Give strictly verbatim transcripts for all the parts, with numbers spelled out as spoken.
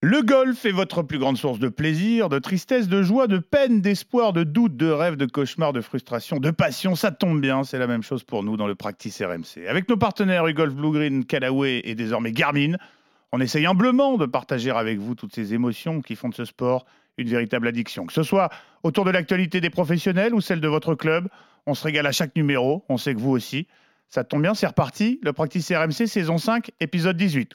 Le golf est votre plus grande source de plaisir, de tristesse, de joie, de peine, d'espoir, de doute, de rêve, de cauchemar, de frustration, de passion. Ça tombe bien, c'est la même chose pour nous dans le Practice R M C. Avec nos partenaires U-Golf Blue Green, Callaway et désormais Garmin, on essaye humblement de partager avec vous toutes ces émotions qui font de ce sport une véritable addiction. Que ce soit autour de l'actualité des professionnels ou celle de votre club, on se régale à chaque numéro, on sait que vous aussi. Ça tombe bien, c'est reparti, le Practice R M C saison cinq, épisode dix-huit.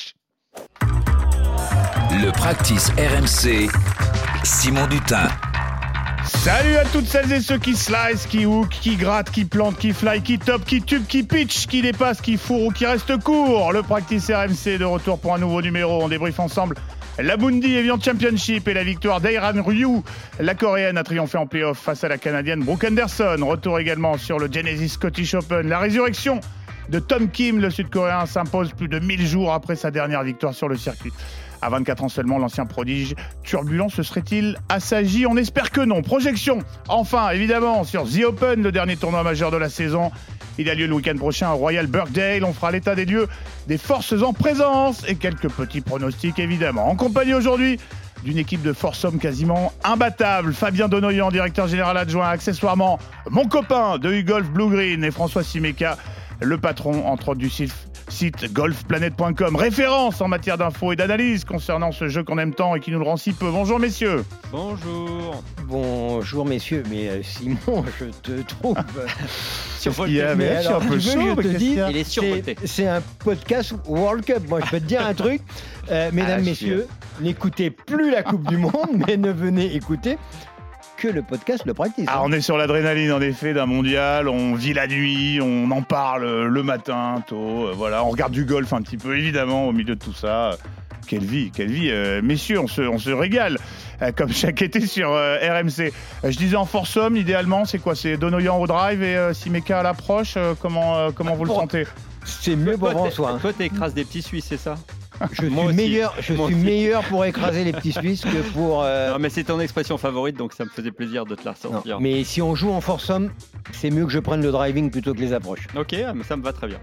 Le Practice R M C, Simon Dutin. Salut à toutes celles et ceux qui slice, qui hook, qui gratte, qui plante, qui fly, qui top, qui tube, qui pitch, qui dépasse, qui fourre ou qui reste court. Le Practice R M C est de retour pour un nouveau numéro. On débriefe ensemble la Bundy Evian Championship et la victoire d'Airan Ryu. La Coréenne a triomphé en play-off face à la Canadienne Brooke Henderson. Retour également sur le Genesis Scottish Open. La résurrection de Tom Kim, le Sud-Coréen, s'impose plus de mille jours après sa dernière victoire sur le circuit. À vingt-quatre ans seulement, l'ancien prodige turbulent se serait-il assagi ? On espère que non. Projection, enfin, évidemment, sur The Open, le dernier tournoi majeur de la saison. Il a lieu le week-end prochain au Royal Birkdale. On fera l'état des lieux des forces en présence et quelques petits pronostics, évidemment. En compagnie aujourd'hui d'une équipe de foursome quasiment imbattable. Fabien Donoyan, directeur général adjoint, accessoirement mon copain de U-Golf Blue Green, et François Simeka, le patron, entre autres, du site site golf planet point com, référence en matière d'infos et d'analyse concernant ce jeu qu'on aime tant et qui nous le rend si peu. Bonjour messieurs. Bonjour. Bonjour messieurs, mais euh, Simon, je te trouve survolté. Il, mais alors, je suis un peu chaud, je te dis, il est survolté. C'est, c'est un podcast World Cup. Moi, je peux te dire un truc, euh, mesdames, ah, messieurs, n'écoutez plus la Coupe du Monde, mais ne venez écouter que le podcast Le Practice. Ah, on est sur l'adrénaline en effet d'un mondial, on vit la nuit, on en parle le matin tôt, euh, voilà, on regarde du golf un petit peu évidemment au milieu de tout ça. Quelle vie, quelle vie, euh, messieurs, on se, on se régale euh, comme chaque été sur euh, R M C. Euh, je disais en foursome, idéalement, c'est quoi ? C'est Donoyan au drive et euh, Simeka à l'approche. Euh, comment, euh, comment vous le sentez ? C'est mieux pour François. Hein. Toi, t'écrases des petits Suisses, c'est ça ? Je suis, meilleur, je suis meilleur pour écraser les petits Suisses que pour... Euh... Non, mais c'est ton expression favorite, donc ça me faisait plaisir de te la ressortir. Non, mais si on joue en foursome, c'est mieux que je prenne le driving plutôt que les approches. Ok, mais ça me va très bien.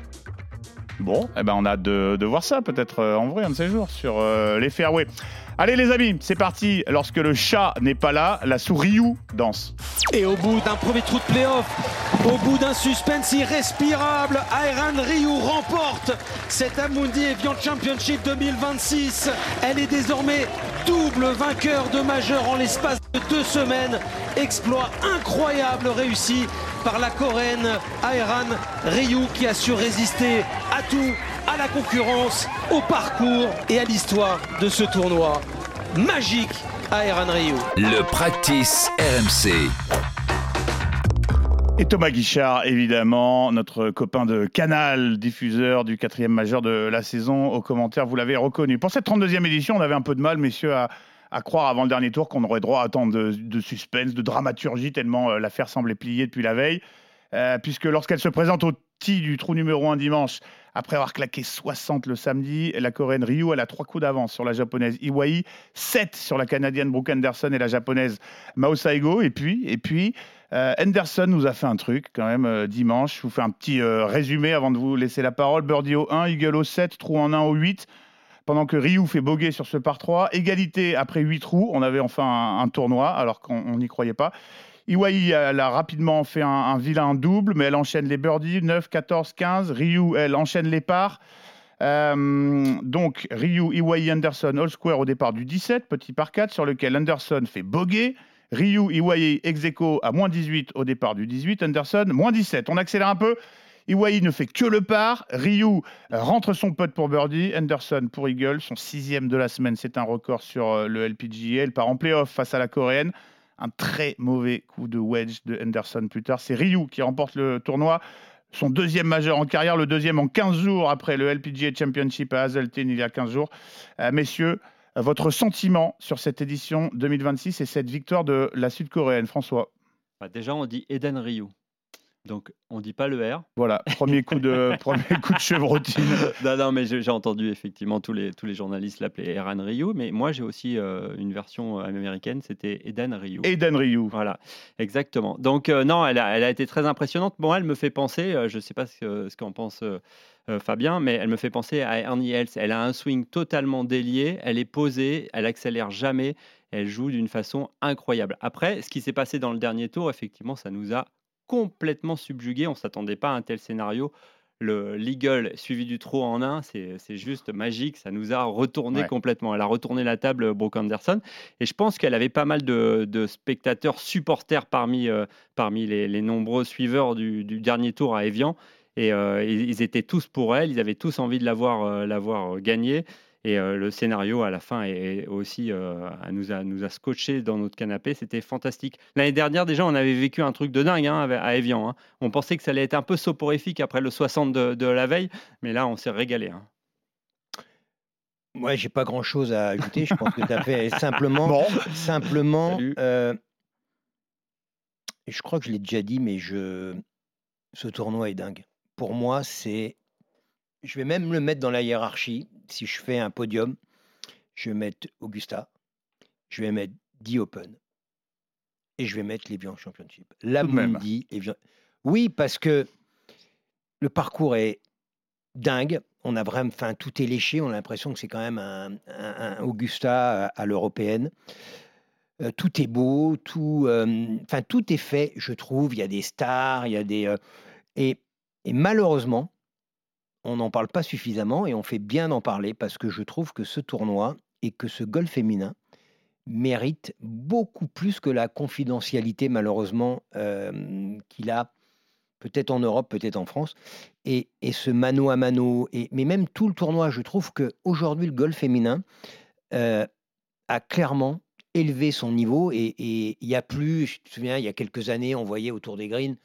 Bon, eh ben on a hâte de, de voir ça, peut-être euh, en vrai, un de ces jours, sur euh, les fairways. Allez les amis, c'est parti. Lorsque le chat n'est pas là, la souris danse. Et au bout d'un premier trou de play-off, au bout d'un suspense irrespirable, Airan Ryu remporte cette Amundi Evian Championship deux mille vingt-six. Elle est désormais double vainqueur de majeur en l'espace de deux semaines. Exploit incroyable réussi par la Coréenne Airan Ryu, qui a su résister à tout, à la concurrence, au parcours et à l'histoire de ce tournoi magique à Airan Ryu. Le Practice R M C. Et Thomas Guichard, évidemment, notre copain de Canal, diffuseur du quatrième majeur de la saison, aux commentaires, vous l'avez reconnu. Pour cette trente-deuxième édition, on avait un peu de mal, messieurs, à, à croire avant le dernier tour qu'on aurait droit à tant de, de suspense, de dramaturgie, tellement euh, l'affaire semblait pliée depuis la veille. Euh, puisque lorsqu'elle se présente au tee du trou numéro un dimanche, après avoir claqué soixante le samedi, la Coréenne Ryu, elle a trois coups d'avance sur la japonaise Iwai, sept sur la Canadienne Brooke Henderson et la japonaise Mao Saigo. Et puis, et puis euh, Henderson nous a fait un truc quand même euh, dimanche. Je vous fais un petit euh, résumé avant de vous laisser la parole. Birdie au un, eagle au sept, trou en un au huit. Pendant que Ryu fait bogey sur ce par trois. Égalité après huit trous. On avait enfin un, un tournoi alors qu'on n'y croyait pas. Iwai, elle a rapidement fait un, un vilain double, mais elle enchaîne les birdies, neuf, quatorze, quinze. Ryu, elle enchaîne les pars. Euh, donc, Ryu, Iwai, Henderson, all square au départ du dix-sept, petit par quatre, sur lequel Henderson fait bogey. Ryu, Iwai, ex aequo à moins dix-huit au départ du dix-huit. Henderson, moins dix-sept. On accélère un peu. Iwai ne fait que le par. Ryu rentre son putt pour birdie. Henderson pour eagle, son sixième de la semaine. C'est un record sur le L P G A. Elle part en play-off face à la Coréenne. Un très mauvais coup de wedge de Henderson plus tard. C'est Ryu qui remporte le tournoi. Son deuxième majeur en carrière, le deuxième en quinze jours après le L P G A Championship à Hazeltine il y a quinze jours. Euh, messieurs, votre sentiment sur cette édition deux mille vingt-six et cette victoire de la Sud-Coréenne, François ? Bah déjà, on dit Eden Ryu. Donc, on dit pas le R. Voilà, premier coup de, premier coup de chevrotine. non, non, mais j'ai, j'ai entendu effectivement tous les, tous les journalistes l'appeler Eran Ryu, mais moi j'ai aussi euh, une version américaine, c'était Eden Ryu. Eden Ryu. Voilà, exactement. Donc, euh, non, elle a, elle a été très impressionnante. Bon, elle me fait penser, euh, je ne sais pas ce, que, ce qu'en pense euh, euh, Fabien, mais elle me fait penser à Ernie Els. Elle a un swing totalement délié, elle est posée, elle accélère jamais, elle joue d'une façon incroyable. Après, ce qui s'est passé dans le dernier tour, effectivement, ça nous a complètement subjugué. On ne s'attendait pas à un tel scénario. Le l'eagle suivi du trot en un, c'est, c'est juste magique. Ça nous a retourné Ouais. complètement. Elle a retourné la table, Brooke Anderson. Et je pense qu'elle avait pas mal de, de spectateurs, supporters parmi, euh, parmi les, les nombreux suiveurs du, du dernier tour à Evian. Et euh, ils, ils étaient tous pour elle. Ils avaient tous envie de l'avoir, euh, l'avoir gagnée. Et euh, le scénario à la fin est, est aussi euh, nous a nous a scotché dans notre canapé. C'était fantastique. L'année dernière déjà, on avait vécu un truc de dingue hein, à Evian. Hein. On pensait que ça allait être un peu soporifique après le soixante de, de la veille, mais là, on s'est régalé. Hein. Moi, j'ai pas grand-chose à ajouter. Je pense que tu as fait simplement, Bon. simplement. Salut. euh, je crois que je l'ai déjà dit, mais je, ce tournoi est dingue. Pour moi, c'est. Je vais même le mettre dans la hiérarchie. Si je fais un podium, je vais mettre Augusta, je vais mettre The Open et je vais mettre l'Evian Championship. La Tout de même. Mundi, Evian. Oui, parce que le parcours est dingue. On a vraiment, enfin, tout est léché. On a l'impression que c'est quand même un, un- un Augusta à, à l'européenne. Euh, tout est beau, tout, euh, enfin, tout est fait, je trouve. Il y a des stars, il y a des euh, et, et malheureusement, on n'en parle pas suffisamment et on fait bien d'en parler parce que je trouve que ce tournoi et que ce golf féminin mérite beaucoup plus que la confidentialité, malheureusement, euh, qu'il a peut-être en Europe, peut-être en France. Et, et ce mano à mano, et, mais même tout le tournoi, je trouve qu'aujourd'hui, le golf féminin euh, a clairement élevé son niveau et et il y a plus, je me souviens, il y a quelques années, on voyait autour des greens,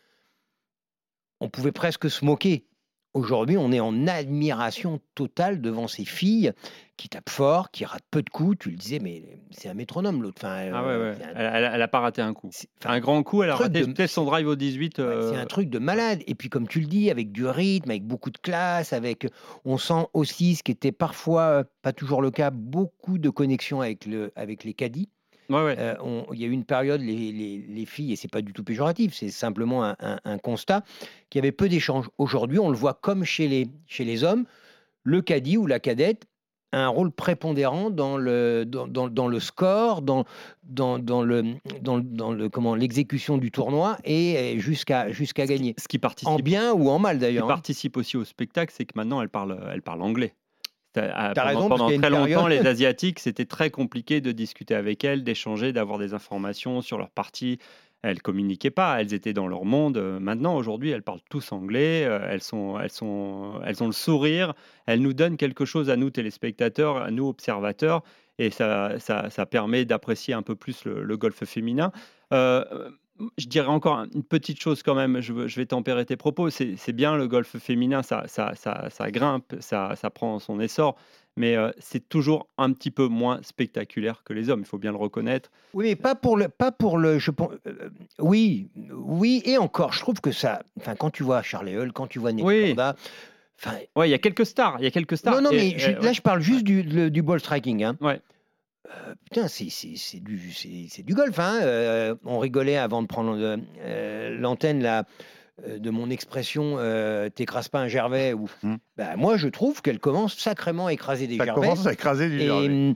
on pouvait presque se moquer. Aujourd'hui, on est en admiration totale devant ces filles qui tapent fort, qui ratent peu de coups. Tu le disais, mais c'est un métronome l'autre. Enfin, Ah ouais, euh, ouais. c'est un- Elle, elle, elle a pas raté un coup. c'est- enfin, Un grand coup, elle a truc raté de- peut-être son drive au dix-huit. ouais, euh, c'est un truc de malade. Et puis, comme tu le dis, avec du rythme, avec beaucoup de classe, avec, on sent aussi ce qui était parfois euh, pas toujours le cas, beaucoup de connexions avec le, avec les caddies. Ouais, ouais. Euh, on- Il y a eu une période, les, les- les filles, et c'est pas du tout péjoratif, c'est simplement un, un- un constat, qu'il y avait peu d'échanges. Aujourd'hui, on le voit comme chez les, chez les hommes, le caddie ou la cadette a un rôle prépondérant dans le, dans, dans- dans le score, dans, dans, dans le, dans, le- dans le, comment, l'exécution du tournoi et jusqu'à jusqu'à gagner. Ce qui participe, En bien ou en mal qui d'ailleurs. hein. participe aussi au spectacle, c'est que maintenant, elle parle, elle parle anglais. C'est- ah, T'as pendant raison, parce pendant qu'il y a une très longtemps, période- les Asiatiques, c'était très compliqué de discuter avec elles, d'échanger, d'avoir des informations sur leur partie. Elles communiquaient pas, elles étaient dans leur monde. Euh, Maintenant, aujourd'hui, elles parlent tous anglais. euh, Elles sont, elles sont, elles ont le sourire. Elles nous donnent quelque chose à nous téléspectateurs, à nous observateurs, et ça, ça, ça permet d'apprécier un peu plus le, le golf féminin. Euh, je dirais encore une petite chose quand même. Je, veux- je vais tempérer tes propos. C'est c'est bien le golf féminin, ça, ça, ça, ça grimpe, ça, ça prend son essor. Mais euh, c'est toujours un petit peu moins spectaculaire que les hommes, il faut bien le reconnaître. Oui, mais pas pour le, pas pour le, je pense, euh, oui, oui, et encore, je trouve que ça, enfin, quand tu vois Charlie Hull, quand tu vois Nelly Oui. Korda, enfin, Ouais, il y a quelques stars, il y a quelques stars. non, non, Et, mais je- euh, là, ouais. je parle juste du, le- du ball striking. Hein. Ouais. Euh, putain, c'est c'est- c'est du, c'est c'est du golf. Hein. Euh, on rigolait avant de prendre euh, euh, l'antenne là, euh, de mon expression euh, t'écrases pas un Gervais. Ou, Hmm. bah, moi, je trouve qu'elle commence sacrément à écraser des Ça Gervais. commence à écraser du Gervais. Et,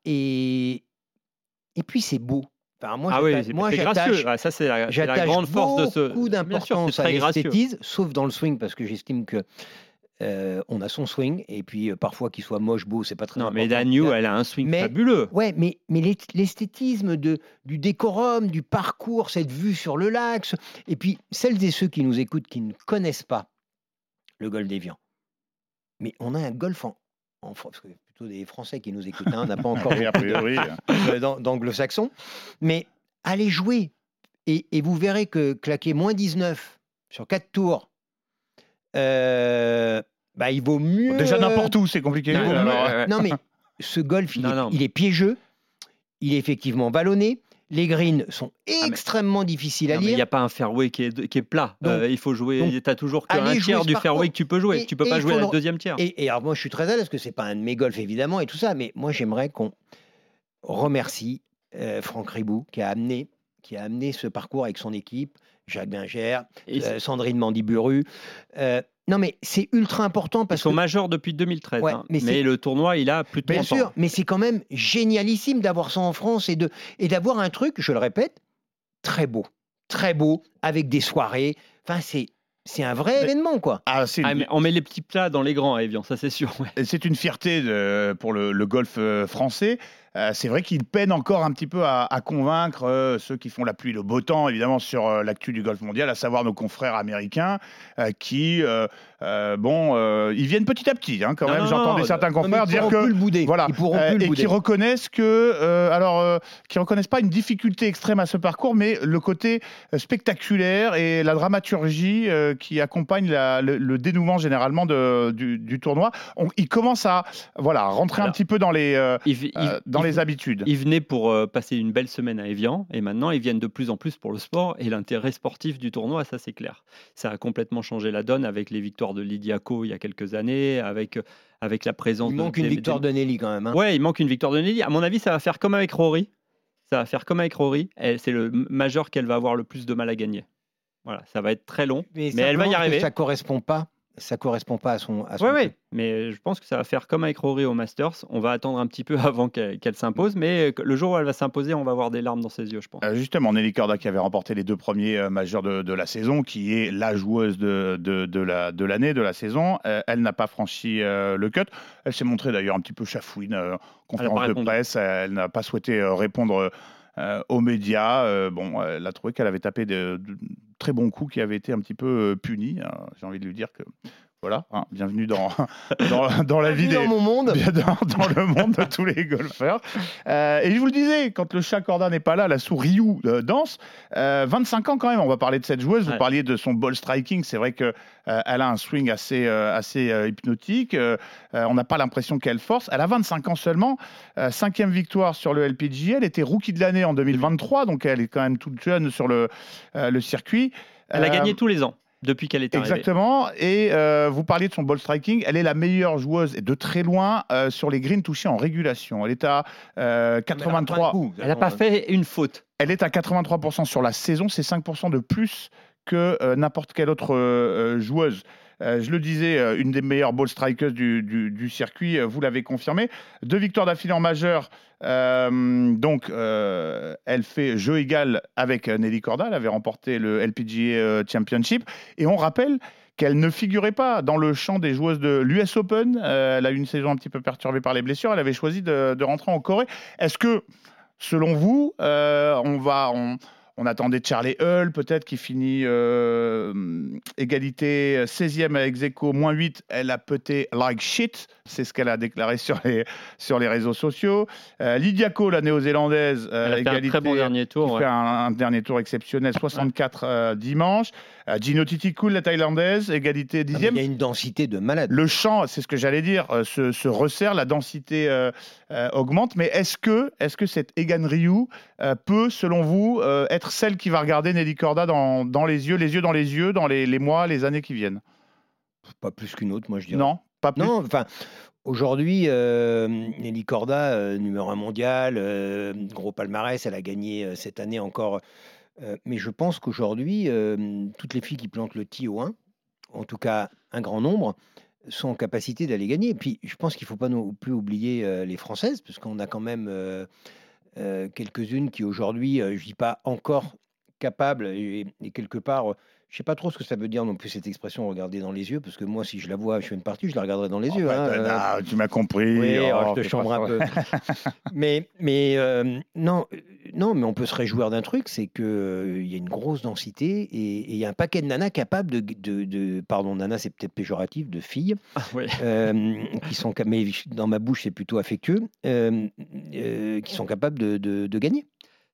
et, et puis, c'est beau. Enfin, moi, Ah oui, j'attache- c'est moi, c'est j'attache- gracieux. Ah, ça, c'est la, c'est la J'attache grande force de ce. beaucoup Bien sûr, d'importance c'est à très gracieux. l'esthétisme, sauf dans le swing, parce que j'estime que euh, on a son swing, et puis euh, parfois qu'il soit moche, beau, c'est pas très Non, important. mais Daniel, elle a un swing Mais- fabuleux. Ouais, mais, mais l'est- l'esthétisme de, du décorum, du parcours, cette vue sur le lac, ce- et puis celles et ceux qui nous écoutent qui ne connaissent pas le golfe d'Évian, mais on a un golf en, en France, parce que c'est plutôt des Français qui nous écoutent, hein, on n'a pas encore Oui, a priori. euh, d'an- d'anglo-saxon, mais allez jouer et, et vous verrez que claquer moins dix-neuf sur quatre tours, euh, bah, il vaut mieux. Déjà n'importe où, c'est compliqué. il vaut alors, mieux- ouais, ouais. Non, mais ce golf, il, Non, est, non. il est piégeux, il est effectivement vallonné. Les greens sont mais- extrêmement difficiles à Non, mais il lire. n'y a pas un fairway qui est, qui est plat. Donc- Euh, il faut jouer. donc, Tu n'as toujours qu'un allez jouer tiers ce du parcours. fairway que tu peux jouer. Et- tu peux et pas il jouer faut la le- deuxième tiers. Et, et alors moi, je suis très à l'aise parce que c'est pas un de mes golfs évidemment et tout ça, mais moi j'aimerais qu'on remercie euh, Franck Ribou qui a amené qui a amené ce parcours avec son équipe, Jacques Bingère, Et euh, Sandrine Mandiburu. Euh, non mais c'est ultra important Ils parce sont que majeurs depuis deux mille treize. Ouais, hein. mais mais c'est- le tournoi, il a plus de bien trente sûr, ans. mais c'est quand même génialissime d'avoir ça en France et de et d'avoir un truc, je le répète, très beau, très beau avec des soirées. Enfin c'est c'est un vrai Mais- événement quoi. Ah, c'est une- Ah, mais on met les petits plats dans les grands à Evian, ça c'est sûr. ouais. Et c'est une fierté de- pour le, le golf euh, français. Euh, c'est vrai qu'il peine encore un petit peu à, à convaincre euh, ceux qui font la pluie, le beau temps, évidemment, sur euh, l'actu du golf mondial, à savoir nos confrères américains euh, qui, euh, euh, bon, euh, ils viennent petit à petit, hein, quand Non, même. non, J'entendais non, certains Non, mais confrères ils dire pourront que. plus le bouder. Voilà, Ils pourront euh, plus le et bouder. qui reconnaissent que, euh, alors, euh, qui reconnaissent pas une difficulté extrême à ce parcours, mais le côté euh, spectaculaire et la dramaturgie euh, qui accompagne la- le, le dénouement généralement de- du, du tournoi. On, ils commencent à, voilà, rentrer un Alors, petit peu dans les, euh, Ils, ils- euh, dans ils- les habitudes. ils venaient pour euh, passer une belle semaine à Evian et maintenant ils viennent de plus en plus pour le sport et l'intérêt sportif du tournoi, ça c'est clair. Ça a complètement changé la donne avec les victoires de Lydia Ko il y a quelques années, avec, euh, avec la présence Il de. manque une des- victoire des- de Nelly quand même. hein. Ouais, il manque une victoire de Nelly. À mon avis, ça va faire comme avec Rory. Ça va faire comme avec Rory. Elle- C'est le majeur qu'elle va avoir le plus de mal à gagner. Voilà, ça va être très long, mais, elle va simplement y que arriver. Ça correspond pas. Ça correspond pas à son. À son Oui, truc. oui, mais je pense que ça va faire comme avec Rory au Masters. On va attendre un petit peu avant qu'elle qu'elle s'impose, mais le jour où elle va s'imposer, on va avoir des larmes dans ses yeux, je pense. Euh, justement, Nelly Korda qui avait remporté les deux premiers euh, majeurs de, de la saison, qui est la joueuse de, de, de la, de l'année, de la saison, euh, elle n'a pas franchi euh, le cut. Elle s'est montrée d'ailleurs un petit peu chafouine euh, en conférence de répondu. presse. Elle n'a pas souhaité euh, répondre euh, aux médias. Euh, bon, elle a trouvé qu'elle avait tapé de, de très bons coups qui avaient été un petit peu euh, punis. Euh, J'ai envie de lui dire que voilà, hein, bienvenue dans, dans, dans la vie Bienvenue des, dans mon monde. bien dans, dans le monde de tous les golfeurs. Euh, et je vous le disais, quand le chat Korda n'est pas là, la souris Ryu euh, danse. Euh, vingt-cinq ans quand même, on va parler de cette joueuse. Vous Ouais. parliez de son ball striking. C'est vrai qu'elle a un swing assez, euh, assez euh, hypnotique. Euh, euh, on n'a pas l'impression qu'elle force. Elle a vingt-cinq ans seulement. Euh, cinquième victoire sur le L P G A. Elle était rookie de l'année en deux mille vingt-trois, donc elle est quand même toute jeune sur le, euh, le circuit. Elle a Euh, gagné tous les ans depuis qu'elle est arrivée. Exactement. Et euh, vous parliez de son ball striking. Elle est la meilleure joueuse et de très loin euh, sur les greens touchés en régulation. Elle est à euh, quatre-vingt-trois. Elle n'a pas fait une faute. Elle est à quatre-vingt-trois pour cent sur la saison. C'est cinq pour cent de plus que euh, n'importe quelle autre euh, joueuse. Euh, je le disais, euh, une des meilleures ball strikers du, du, du circuit, euh, vous l'avez confirmé. Deux victoires d'affilée en majeur. Euh, donc, euh, elle fait jeu égal avec euh, Nelly Korda. Elle avait remporté le L P G A euh, Championship. Et on rappelle qu'elle ne figurait pas dans le champ des joueuses de l'U S Open. Euh, elle a eu une saison un petit peu perturbée par les blessures. Elle avait choisi de, de rentrer en Corée. Est-ce que, selon vous, euh, on va... On, On attendait Charlie Hull, peut-être, qui finit euh, égalité seizième avec Zeko, moins huit. Elle a pété like shit. C'est ce qu'elle a déclaré sur les, sur les réseaux sociaux. Euh, Lydia Ko, la néo-zélandaise, euh, Elle a fait un égalité, très bon dernier tour. qui ouais. fait un, un dernier tour exceptionnel, soixante-quatre euh, dimanche. Euh, Gino Titikul, la thaïlandaise, égalité Ah, mais dixième. Il y a une densité de malade. Le champ, c'est ce que j'allais dire, euh, se, se resserre, la densité euh, euh, augmente. Mais est-ce que, est-ce que cette Egan Ryu euh, peut, selon vous, euh, être celle qui va regarder Nelly Korda dans, dans les yeux, les yeux dans les yeux, dans les, les mois, les années qui viennent? Pas plus qu'une autre, moi je dirais. Non, pas plus. Non, enfin, aujourd'hui, euh, Nelly Korda, euh, numéro un mondial, euh, gros palmarès, elle a gagné euh, cette année encore. Euh, mais je pense qu'aujourd'hui, euh, toutes les filles qui plantent le tee au un, en tout cas un grand nombre, sont en capacité d'aller gagner. Et puis, je pense qu'il ne faut pas non plus oublier euh, les Françaises, parce qu'on a quand même euh, euh, quelques-unes qui aujourd'hui, euh, je ne dis pas encore capables, et, et quelque part, euh, je ne sais pas trop ce que ça veut dire non plus cette expression, regarder dans les yeux, parce que moi, si je la vois, je fais une partie, je la regarderai dans les Oh, yeux. bah, hein, t'as- euh, ah, tu m'as compris. oui, Oh, alors, je te fais chambre pas un peu. ça. mais mais euh, non, euh, non, mais on peut se réjouir d'un truc, c'est qu'il il y a une grosse densité et il y a un paquet de nanas capables de, de, de pardon, nanas c'est peut-être péjoratif, de filles, Ah, ouais. euh, qui sont, ca- mais dans ma bouche c'est plutôt affectueux, euh, euh, qui sont capables de, de, de gagner.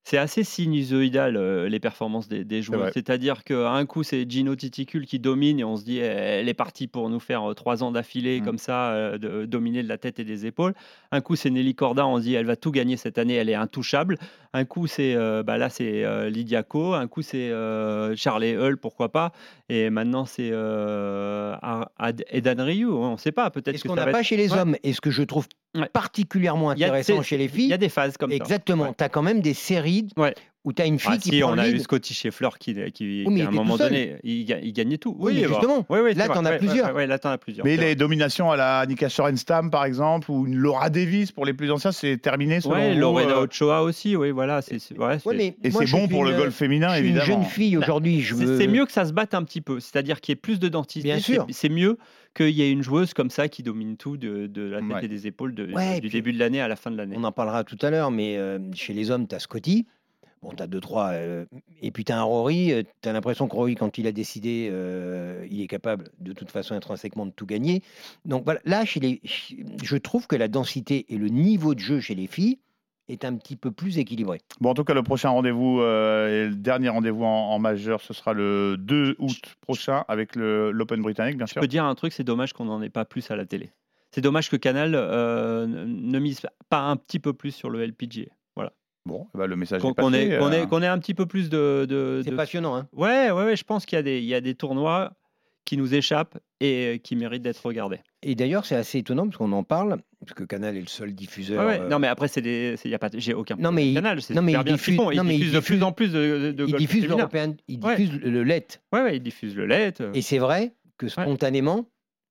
C'est assez sinusoïdal, euh, les performances des, des joueurs. C'est C'est-à-dire qu'un coup, c'est Gino Titicul qui domine et on se dit, elle est partie pour nous faire euh, trois ans d'affilée, Mm. comme ça, euh, de, dominer de la tête et des épaules. Un coup, c'est Nelly Corda, on se dit, elle va tout gagner cette année, elle est intouchable. Un coup, c'est euh, bah là, c'est euh, Lydia Ko. Un coup, c'est euh, Charlie Hull, pourquoi pas. Et maintenant, c'est euh, Ad- Edan Ryu. On ne sait pas, peut-être Et ce que qu'on ça n'a va pas être- chez les Ouais. hommes, et ce que je trouve Ouais. particulièrement Il y a- intéressant c'est- chez les Il y filles, a des phases comme ça. exactement, Ouais. tu as quand même des séries Ouais. où tu as une fille Ah, qui si, prend on le a lead. vu Scotty Scheffler qui, qui, Oui, mais qui, il à un était moment tout seul. donné, il, ga- il gagnait tout. Oui, mais bon. justement, Oui, oui, là, c'est t'en vrai. as Ouais, plusieurs. ouais, ouais, là, t'en as plusieurs. Mais c'est les vrai. dominations à la Annika Sorenstam, par exemple, ou une Laura Davis pour les plus anciens, c'est terminé selon Ouais, vous, Lorena euh, Ochoa aussi, oui, voilà. C'est, c'est- ouais, c'est- Ouais, mais Et moi, c'est je bon suis pour le une- golf féminin, je suis évidemment. une jeune fille aujourd'hui. Je c'est, veux... c'est mieux que ça se batte un petit peu. C'est-à-dire qu'il y ait plus de densité. Bien c'est, sûr. c'est mieux qu'il y ait une joueuse comme ça qui domine tout de, de la tête Ouais. et des épaules de- Ouais, du puis- début de l'année à la fin de l'année. On en parlera tout à l'heure, mais euh, chez les hommes, tu as Scotty. Bon, tu as deux, trois. euh, et puis tu as un Rory. Tu as l'impression que Rory, quand il a décidé, euh, il est capable de toute façon intrinsèquement de tout gagner. Donc voilà, là, chez les, je trouve que la densité et le niveau de jeu chez les filles est un petit peu plus équilibré. Bon, en tout cas, le prochain rendez-vous euh, et le dernier rendez-vous en, en majeur, ce sera le deux août prochain avec le, l'Open britannique, bien Je sûr. peux dire un truc, c'est dommage qu'on n'en ait pas plus à la télé. C'est dommage que Canal euh, ne- ne mise pas un petit peu plus sur le L P G A. Voilà. Bon, eh ben, le message Qu'on, est passé. qu'on ait, qu'on euh, ait- qu'on ait un petit peu plus de. de- C'est de- passionnant, hein. Ouais, ouais, ouais, je pense qu'il y a des, il y a des tournois qui nous échappent et euh, qui méritent d'être regardés. Et d'ailleurs, c'est assez étonnant parce qu'on en parle, parce que Canal est le seul diffuseur. Ouais, ouais. euh, Non, mais après, c'est des, c'est, y a pas, j'ai aucun Non, problème mais avec il- Canal. C'est non, mais super il bien ce qu'ils diffuse- font. Ils non, mais il diffusent de diffuse- plus en plus de, de, de il golf diffuse féminin. l'européen, il Ouais. diffuse le L E T. Ouais, ouais, ils diffusent le L E T. Et c'est vrai que spontanément,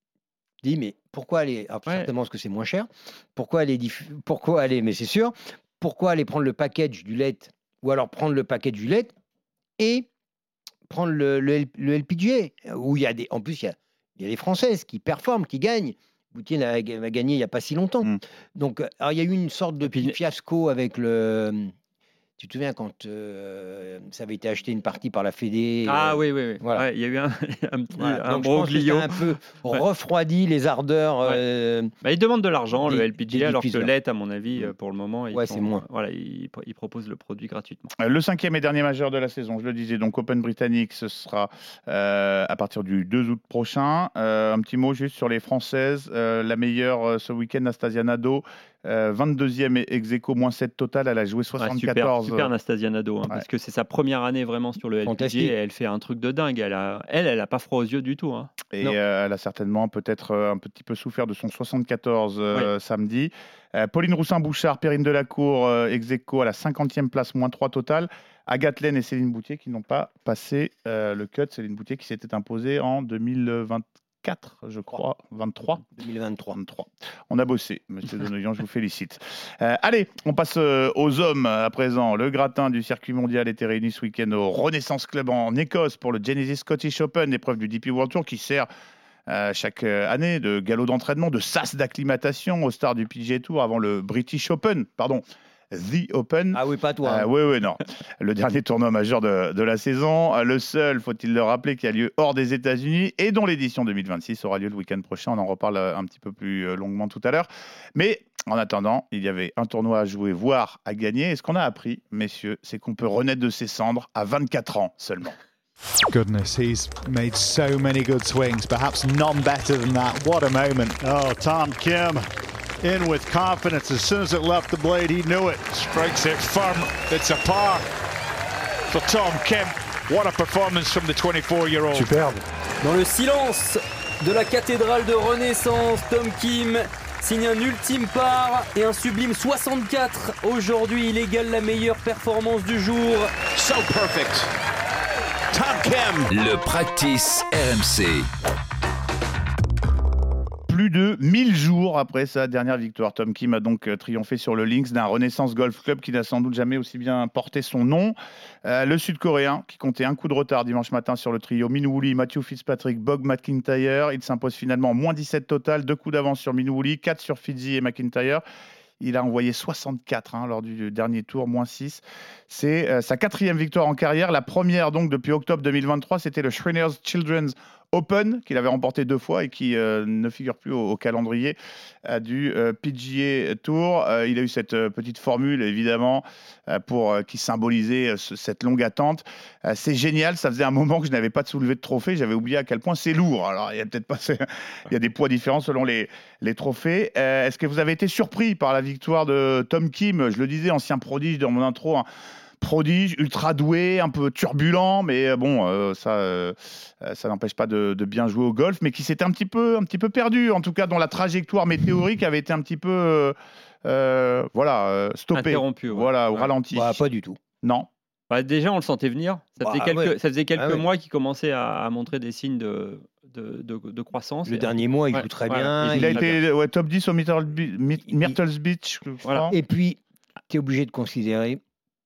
je dis mais pourquoi aller alors, Ouais. certainement parce que c'est moins cher. Pourquoi aller diffu- pourquoi aller mais c'est sûr, pourquoi aller prendre le package du L E T ou alors prendre le package du L E T et prendre le, le, L- le L P G A où il y a des en plus il y a, il y a des Françaises qui performent, qui gagnent. Boutier a, a gagné il n'y a pas si longtemps. Mm. Donc alors, il y a eu une sorte de puis- petit fiasco avec le tu te souviens quand euh, ça avait été acheté une partie par la Fédé Ah euh, oui, oui, oui. voilà. Ouais, il y a eu un, un petit voilà. un Donc, je pense que ça broglio. a un peu Ouais. refroidi les ardeurs. Ouais. euh, Bah, ils demandent de l'argent, Des- le L P G A, des alors que diffuseurs. L E T, à mon avis, Mm. euh, pour le moment, ils, Ouais, c'est sont- moins. Voilà, ils, ils proposent le produit gratuitement. Euh, Le cinquième et dernier majeur de la saison, je le disais, donc Open britannique, ce sera euh, à partir du deux août prochain. Euh, un petit mot juste sur les Françaises. Euh, la meilleure euh, ce week-end, Nastasia Nadeau, euh, vingt-deuxième ex aequo, moins sept total. Elle a joué Ouais, super, soixante-quatorze. super Anastasia Nadeau, hein, Ouais. parce que c'est sa première année vraiment sur le L P G Fantastique. A et elle fait un truc de dingue. Elle, a, elle, elle a pas froid aux yeux du tout. Hein. Et Non. euh, elle a certainement peut-être euh, un petit peu souffert de son soixante-quatorze euh, samedi. Euh, Pauline Roussin-Bouchard, Perrine Delacour, euh, ex aequo à la cinquantième place, moins trois total. Agathe Laine et Céline Boutier qui n'ont pas passé euh, le cut. Céline Boutier qui s'était imposée en deux mille vingt-quatre, je crois, vingt-trois. deux mille vingt-trois. vingt-trois. On a bossé, monsieur Donoyan, je vous félicite. Euh, allez, on passe euh, aux hommes à présent. Le gratin du circuit mondial était réuni ce week-end au Renaissance Club en Écosse pour le Genesis Scottish Open, épreuve du D P World Tour qui sert euh, chaque euh, année de galop d'entraînement, de sas d'acclimatation aux stars du P G A Tour avant le British Open, pardon, The Open. Ah oui, pas toi. Euh, hein. oui, oui, non. Le dernier tournoi majeur de, de la saison, euh, le seul, faut-il le rappeler, qui a lieu hors des États-Unis et dont l'édition deux mille vingt-six aura lieu le week-end prochain. On en reparle euh, un petit peu plus euh, longuement tout à l'heure. Mais en attendant, il y avait un tournoi à jouer, voire à gagner. Et ce qu'on a appris, messieurs, c'est qu'on peut renaître de ses cendres à vingt-quatre ans seulement. Goodness, he's made so many good swings, perhaps none better than that. What a moment. Oh, Tom Kim in with confidence. As soon as it left the blade, he knew it. Strikes it firm. It's a par for Tom Kim. What a performance from the twenty-four-year-old. Superbe. Dans le silence de la cathédrale de Renaissance, Tom Kim signe un ultime par et un sublime soixante-quatre. Aujourd'hui, il égale la meilleure performance du jour. So perfect. Tom Kim. Le practice R M C. Plus de mille jours après sa dernière victoire, Tom Kim a donc triomphé sur le links d'un Renaissance Golf Club qui n'a sans doute jamais aussi bien porté son nom. Euh, le Sud-Coréen, qui comptait un coup de retard dimanche matin sur le trio Min Woo Lee, Matthew Fitzpatrick, Bob McIntyre. Il s'impose finalement en moins dix-sept total, deux coups d'avance sur Min Woo Lee, quatre sur Fitzy et McIntyre. Il a envoyé soixante-quatre hein, lors du dernier tour, moins six. C'est euh, sa quatrième victoire en carrière. La première donc depuis octobre deux mille vingt-trois, c'était le Shriners Children's Open, qu'il avait remporté deux fois et qui euh, ne figure plus au, au calendrier euh, du euh, P G A Tour. Euh, il a eu cette euh, petite formule, évidemment, euh, pour, euh, qui symbolisait euh, ce, cette longue attente. Euh, c'est génial, ça faisait un moment que je n'avais pas de soulevé de trophée, j'avais oublié à quel point c'est lourd. Alors, il y a peut-être pas, il y a des poids différents selon les, les trophées. Euh, est-ce que vous avez été surpris par la victoire de Tom Kim? Je le disais, ancien prodige dans mon intro, hein. Prodige, ultra doué, un peu turbulent, mais bon, euh, ça, euh, ça n'empêche pas de, de bien jouer au golf, mais qui s'était un petit peu, un petit peu perdu, en tout cas dont la trajectoire météorique avait été un petit peu, euh, euh, voilà, euh, stoppée, interrompue, ouais. voilà, au ouais. ralenti. Bah, pas du tout. Non. Bah, déjà, on le sentait venir. Ça Bah, faisait quelques, ouais. ça faisait quelques Ah ouais. mois qu'il commençait à, à montrer des signes de, de, de, de croissance. Le Et- dernier mois, il Ouais, joue très voilà. bien. Il a très été ouais, top dix au Myrtle, Be- My- Il- Myrtle's Beach, je crois. Voilà. Et puis, tu es obligé de considérer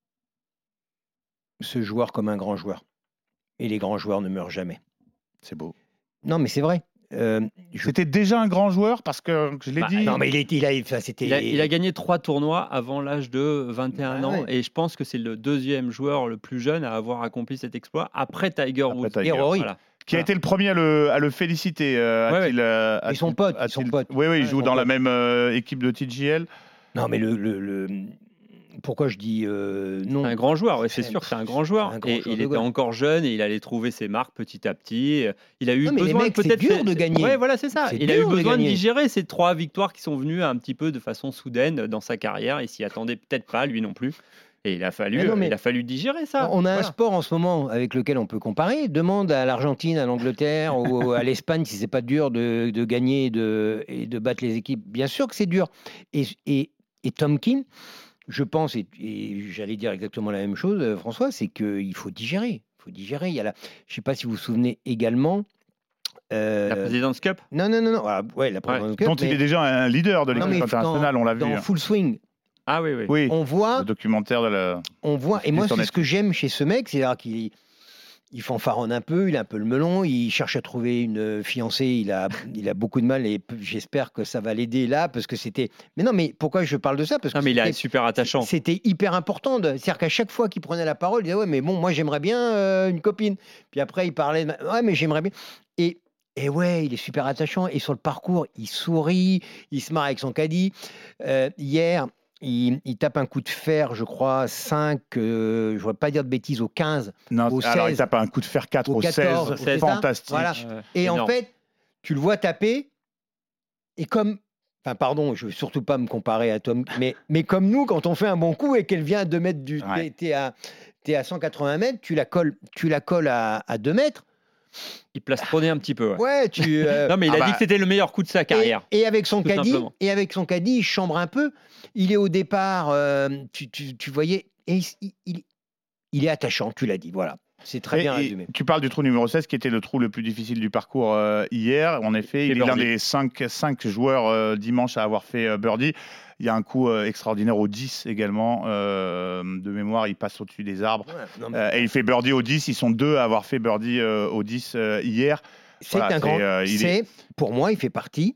ce joueur comme un grand joueur. Et les grands joueurs ne meurent jamais. C'est beau. Non, mais c'est vrai. Euh, je- C'était déjà un grand joueur parce que je l'ai Bah, dit. Non, mais il, est, il a, enfin, c'était. Il a, il a gagné trois tournois avant l'âge de vingt et un Ah ans ouais. et je pense que c'est le deuxième joueur le plus jeune à avoir accompli cet exploit après Tiger Après Woods. Tiger. Et Rory. Voilà. Qui a Voilà. été le premier à le, à le féliciter. Euh, Ouais, a-t-il, euh, Ils sont a-t-il- potes, ils a-t-il- sont potes. Oui, oui, ils Ouais, jouent ils dans sont la potes. même euh, équipe de T G L. Non, mais le. le, le- Pourquoi je dis euh, non C'est un grand joueur, ouais, c'est C'est- sûr que c'est un grand joueur. un grand Et joueur il de était golf. encore jeune et il allait trouver ses marques petit à petit. Il a eu Non, mais les besoin mecs, c'est peut-être dur de gagner. Ouais, voilà, c'est ça. C'est Il a eu dur de besoin de gagner. digérer ces trois victoires qui sont venues un petit peu de façon soudaine dans sa carrière. Il s'y attendait peut-être pas lui non plus. Et il a fallu, Mais non, mais- il a fallu digérer ça. On a un Voilà. sport en ce moment avec lequel on peut comparer. Demande à l'Argentine, à l'Angleterre ou à l'Espagne si c'est pas dur de, de gagner et de, et de battre les équipes. Bien sûr que c'est dur. Et, et, et Tom Kim, je pense, et, et j'allais dire exactement la même chose, euh, François, c'est qu'il faut digérer. Il faut digérer. Il y a la, je sais pas si vous vous souvenez également. euh, La President's Cup. non, non, non, non. Ah, ouais, la President's Cup, Dont il mais est déjà un leader de Non, l'équipe mais internationale, on l'a vu. dans hein. Full Swing, Ah oui, oui. Oui, on voit le documentaire de la. On voit, et Plus moi, sur c'est ce que j'aime chez ce mec, c'est-à-dire qu'il il fanfaronne un peu, il a un peu le melon, il cherche à trouver une fiancée, il a, il a beaucoup de mal, et p- j'espère que ça va l'aider là, parce que c'était. Mais non, mais pourquoi je parle de ça? Parce que Non, mais il est c'était- super attachant. c'était hyper important. de- C'est-à-dire qu'à chaque fois qu'il prenait la parole, il disait ouais, mais bon, moi j'aimerais bien euh, une copine. Puis après, il parlait, de- ouais, mais j'aimerais bien. Et et ouais, il est super attachant. Et sur le parcours, il sourit, il se marre avec son caddie. Euh, hier. Il, il tape un coup de fer, je crois, cinq, euh, je ne voudrais pas dire de bêtises, au quinze. Non, Au alors il seize, tape un coup de fer quatre au au quatorze, seize. c'est ça Fantastique. Voilà. Ouais, Et en énorme. fait, tu le vois taper, et comme. Enfin, pardon, je ne veux surtout pas me comparer à Tom, mais, mais comme nous, quand on fait un bon coup et qu'elle vient à deux mètres du. Ouais. T'es, t'es à, t'es à cent quatre-vingts mètres, tu la colles, tu la colles à, à deux mètres. Il plastronnait un petit peu. ouais. Ouais, tu. euh, Non, mais il Ah a bah, dit que c'était le meilleur coup de sa carrière. Et, et avec son tout caddie, simplement. et avec son caddie, il chambre un peu. Il est au départ, euh, tu, tu, tu voyais, et il, il, il est attachant, tu l'as dit, voilà. C'est très Et- bien et résumé. tu parles du trou numéro seize, qui était le trou le plus difficile du parcours euh, hier. En effet, Et il est l'un birdie. des cinq, cinq joueurs euh, dimanche à avoir fait euh, birdie. Il y a un coup euh, extraordinaire au dix également. Euh, de mémoire, il passe au-dessus des arbres. Ouais, non, mais Euh, et il fait birdie au dix. Ils sont deux à avoir fait birdie euh, au dix euh, hier. c'est voilà, un grand. c'est, euh, il c'est, pour moi, il fait partie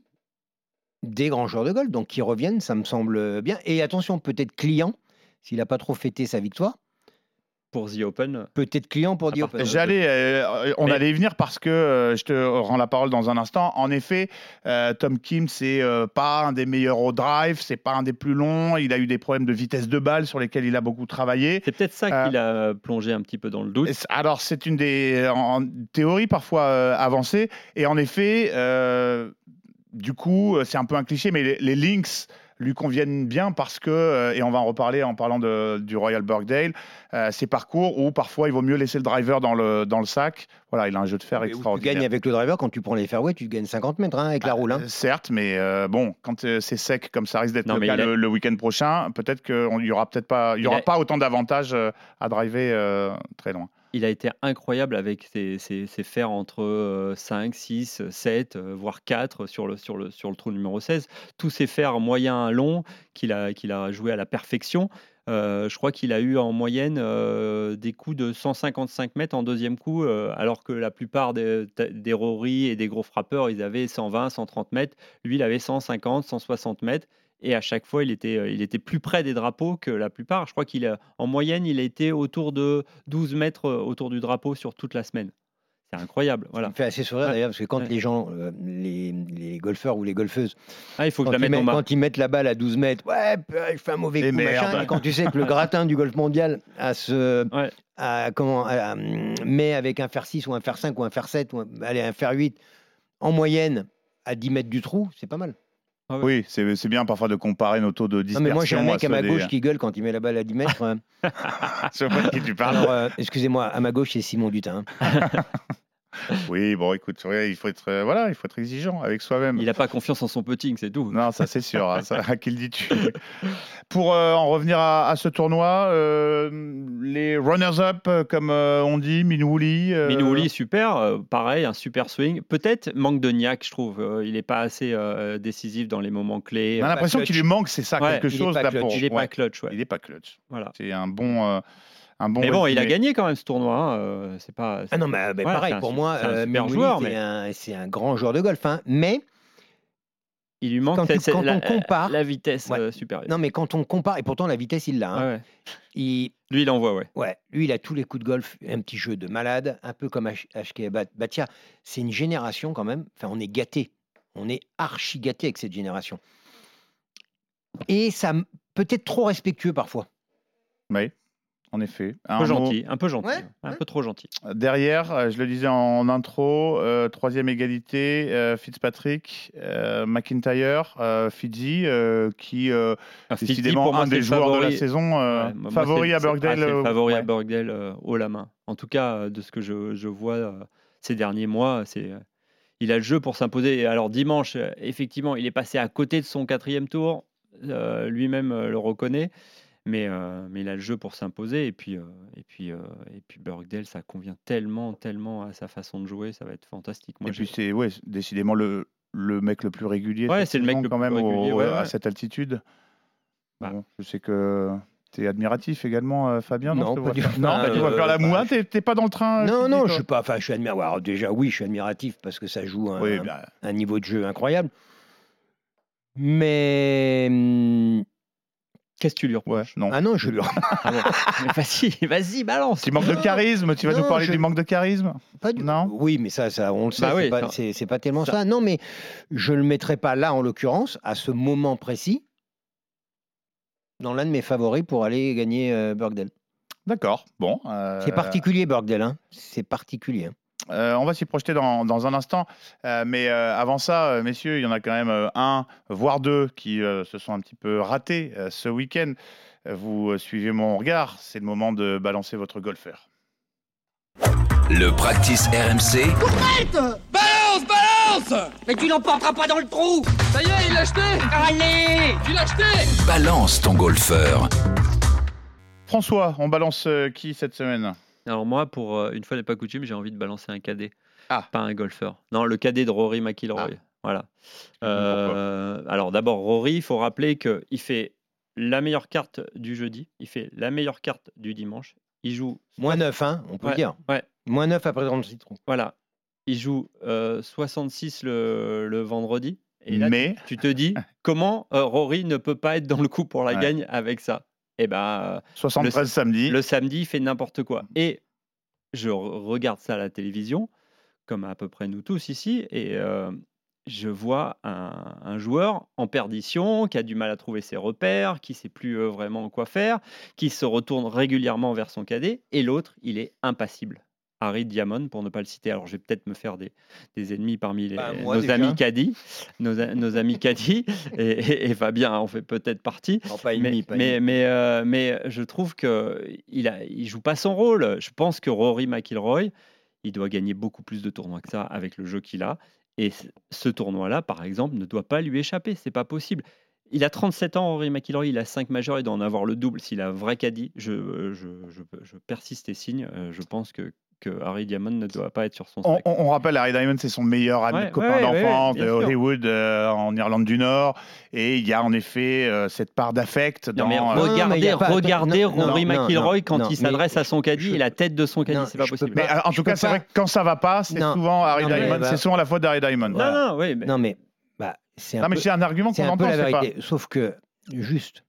des grands joueurs de golf. Donc, qui reviennent, ça me semble bien. Et attention, peut-être client, s'il n'a pas trop fêté sa victoire, Pour The Open. peut-être client pour À dire. part- J'allais, euh, on Mais- allait y venir parce que euh, je te rends la parole dans un instant. En effet, euh, Tom Kim, c'est euh, pas un des meilleurs au drive, c'est pas un des plus longs. Il a eu des problèmes de vitesse de balle sur lesquels il a beaucoup travaillé. C'est peut-être ça Euh, qui l'a plongé un petit peu dans le doute. Et c- Alors, c'est une des en, en théorie parfois euh, avancée. Et en effet, euh, du coup, c'est un peu un cliché, mais les, les links lui conviennent bien parce que, euh, et on va en reparler en parlant de, du Royal Birkdale, euh, ces parcours où parfois il vaut mieux laisser le driver dans le, dans le sac. Voilà, il a un jeu de fer Mais où tu extraordinaire. gagnes avec le driver, quand tu prends les fairways, tu gagnes cinquante mètres hein, avec la roule. hein. Euh, Certes, mais euh, bon, quand euh, c'est sec comme ça risque d'être Non, le mais cas il a- le, le week-end prochain, peut-être qu'il y aura peut-être pas, il y Il aura a- pas autant d'avantages euh, à driver euh, très loin. Il a été incroyable avec ses, ses- ses fers entre euh, cinq, six, sept, euh, voire quatre sur le, sur, le, sur le trou numéro seize. Tous ces fers moyens longs qu'il a, qu'il a joué à la perfection. Euh, je crois qu'il a eu en moyenne euh, des coups de cent cinquante-cinq mètres en deuxième coup, euh, alors que la plupart des, des Rory et des gros frappeurs, ils avaient cent vingt, cent trente mètres. Lui, il avait cent cinquante, cent soixante mètres. Et à chaque fois, il était, euh, il était plus près des drapeaux que la plupart. Je crois qu'il a, en moyenne, il a été autour de douze mètres euh, autour du drapeau sur toute la semaine. C'est incroyable. Voilà. Ça me fait assez sourire Ouais. d'ailleurs, parce que quand Ouais. les gens, euh, les, les golfeurs ou les golfeuses, Ah, il faut que quand je la ils, mette en mettent, main. quand ils mettent la balle à douze mètres, ouais, bah, je fais un mauvais Et coup, merde. machin. Et quand tu sais que le gratin du golf mondial a ce, Ouais. à, comment, à, hum, met avec un fer six ou un fer cinq ou un fer sept, ou un, allez, un fer huit, en moyenne, à dix mètres du trou, c'est pas mal. Ah ouais. Oui, c'est c'est bien parfois de comparer nos taux de Non, dispersion. mais moi, j'ai un mec à ma ceux gauche des- qui gueule quand il met la balle à dix mètres. euh. Je sais pas de qui tu parles. Alors, euh, excusez-moi, à ma gauche, c'est Simon Dutin. Oui, bon, écoute, ouais, il faut être, euh, voilà, il faut être exigeant avec soi-même. Il n'a pas confiance en son putting, c'est tout. Non, ça c'est sûr. hein, ça, à qui le dis-tu? Pour euh, en revenir à, à ce tournoi, euh, les runners-up, euh, comme euh, on dit, Minwoo-Lee. euh, Minwoo-Lee, super, euh, pareil, un super swing. Peut-être manque de niaque, je trouve. Euh, il n'est pas assez euh, décisif dans les moments clés. On a l'impression clutch. qu'il lui manque, c'est ça, Ouais, quelque il est chose. pas là, clutch. pour- Il n'est ouais, pas clutch, ouais. Il n'est pas clutch. Voilà. C'est un bon, euh, un bon. Mais bon, il a résumé. gagné quand même ce tournoi. hein, euh, c'est pas. Ah non, mais, mais Ouais, pareil, c'est un pour su- moi, c'est un euh, super Minwoo joueur, Lee, c'est mais- un, c'est un grand joueur de golf. hein. Mais, Il lui manque Quand tu- cette- cette- quand la, on compare- la vitesse Ouais. euh, supérieure. non, mais quand on compare, et pourtant la vitesse, il l'a. hein. Ouais, ouais. Il, Lui, il envoie, ouais. ouais, lui, il a tous les coups de golf, un petit jeu de malade, un peu comme H- HK Bat- Bhatia. C'est une génération quand même. Enfin, on est gâté. On est archi gâté avec cette génération. Et ça, m- peut-être trop respectueux parfois. Oui, en effet. Un peu Un mot- gentil, un peu gentil. Ouais, un ouais. peu trop gentil. Derrière, euh, je le disais en intro, euh, troisième égalité, euh, Fitzpatrick, euh, McIntyre, euh, Fidji, euh, qui euh, Ah, Fidji, décidément pour moi, un c'est des le joueurs de la favori. saison, euh, Ouais, moi, favori c'est- à c'est- ah, Birkdale. c'est le euh, favori à ouais. Birkdale euh, haut la main. En tout cas, euh, de ce que je, je vois euh, ces derniers mois, c'est euh, il a le jeu pour s'imposer. Et alors dimanche, euh, effectivement, il est passé à côté de son quatrième tour. Euh, lui-même euh, le reconnaît. Mais, euh, mais il a le jeu pour s'imposer. Et puis, euh, et puis, euh, et puis Birkdale, ça convient tellement, tellement à sa façon de jouer. Ça va être fantastique. Moi, Et puis j'ai- c'est ouais, c'est décidément le, le mec le plus régulier. Ouais, cette c'est le mec saison, le quand plus même régulier, au- ouais, à ouais. cette altitude. Bah. Bon, je sais que tu es admiratif également, euh, Fabien. Non, je te pas vois du faire- tout. Non, Ah, tu vas euh, faire la bah, moua. T'es t'es pas dans le train. euh, Non, Fidji, non, toi je suis pas. Enfin, je suis admiratif. Alors, déjà, oui, je suis admiratif parce que ça joue un, Oui, bien. un niveau de jeu incroyable. Mais hum, Qu'est-ce que tu lui Ouais, reproches non. ah non, je lui Ah bon Mais vas-y, vas-y, balance. Petit manque de charisme. Tu vas Non, nous parler je- du manque de charisme. Pas du... Non. Oui, mais ça, ça, on le sait, Bah c'est oui, pas, ça- c'est- c'est pas tellement ça- ça. Non, mais je le mettrai pas là, en l'occurrence, à ce moment précis, dans l'un de mes favoris pour aller gagner euh, Birkdale. D'accord. Bon. euh, C'est particulier, Birkdale. Hein. C'est particulier. hein. Euh, on va s'y projeter dans, dans un instant. Euh, mais euh, avant ça, euh, messieurs, il y en a quand même euh, un, voire deux, qui euh, se sont un petit peu ratés euh, ce week-end. Euh, Vous euh, suivez mon regard. C'est le moment de balancer votre golfeur. Le practice R M C Balance, balance! Mais tu l'emporteras pas dans le trou! Ça y est, il l'a acheté! Allez! Tu l'as acheté! balance ton golfeur. François, on balance euh, qui cette semaine? Alors moi, pour euh, une fois n'est pas coutume, j'ai envie de balancer un cadet, Ah. pas un golfeur. Non, le cadet de Rory McIlroy. Voilà. Euh, alors d'abord, Rory, il faut rappeler qu'il fait la meilleure carte du jeudi, il fait la meilleure carte du dimanche. Il joue Moins neuf, hein, on peut Ouais, le dire. ouais. Moins neuf après trente-six trous. Voilà. Il joue euh, soixante-six le, le vendredi. Et là, Mais tu te dis comment euh, Rory ne peut pas être dans le coup pour la Ouais. gagne avec ça. Eh ben, soixante-treize samedi. le samedi, il fait n'importe quoi. Et je re- regarde ça à la télévision, comme à peu près nous tous ici, et euh, je vois un, un joueur en perdition, qui a du mal à trouver ses repères, qui ne sait plus euh, vraiment quoi faire, qui se retourne régulièrement vers son cadet, et l'autre, il est impassible. Harry Diamond, pour ne pas le citer. Alors, je vais peut-être me faire des, des ennemis parmi les, Bah, moi, nos déjà. amis caddies, nos, a- nos amis caddies, et, et, et Fabien en fait peut-être partie. Non, pas Mais, ennemi, pas mais, ennemi. mais, euh, mais je trouve qu'il ne il joue pas son rôle. Je pense que Rory McIlroy, il doit gagner beaucoup plus de tournois que ça avec le jeu qu'il a. Et c- ce tournoi-là, par exemple, ne doit pas lui échapper. C'est pas possible. Il a trente-sept ans, Rory McIlroy, il a cinq majeurs, il doit en avoir le double. S'il a un vrai caddie, je, je, je, je persiste et signe. Euh, Je pense que, que Harry Diamond ne doit pas être sur son On, spectre. on- on rappelle, Harry Diamond, c'est son meilleur ami, Ouais, copain ouais, ouais, d'enfance ouais, bien de sûr. Hollywood euh, en Irlande du Nord. Et il y a en effet euh, cette part d'affect dans. Non, mais euh, non, mais regardez, il y a pas- regardez non, non, Rory non, McIlroy non, quand non, il mais s'adresse à son caddie je- et la tête de son caddie, non, c'est pas je peux possible. mais pas- euh, en je tout peux cas, c'est pas- vrai que quand ça va pas, c'est Non. souvent Harry Non, mais Diamond. bah- C'est souvent la faute d'Harry Diamond. Non, Voilà. non, oui, mais Non, mais bah, c'est un Non, mais peu- c'est un argument C'est qu'on un peu entend, la c'est pas. vérité. Sauf que, juste,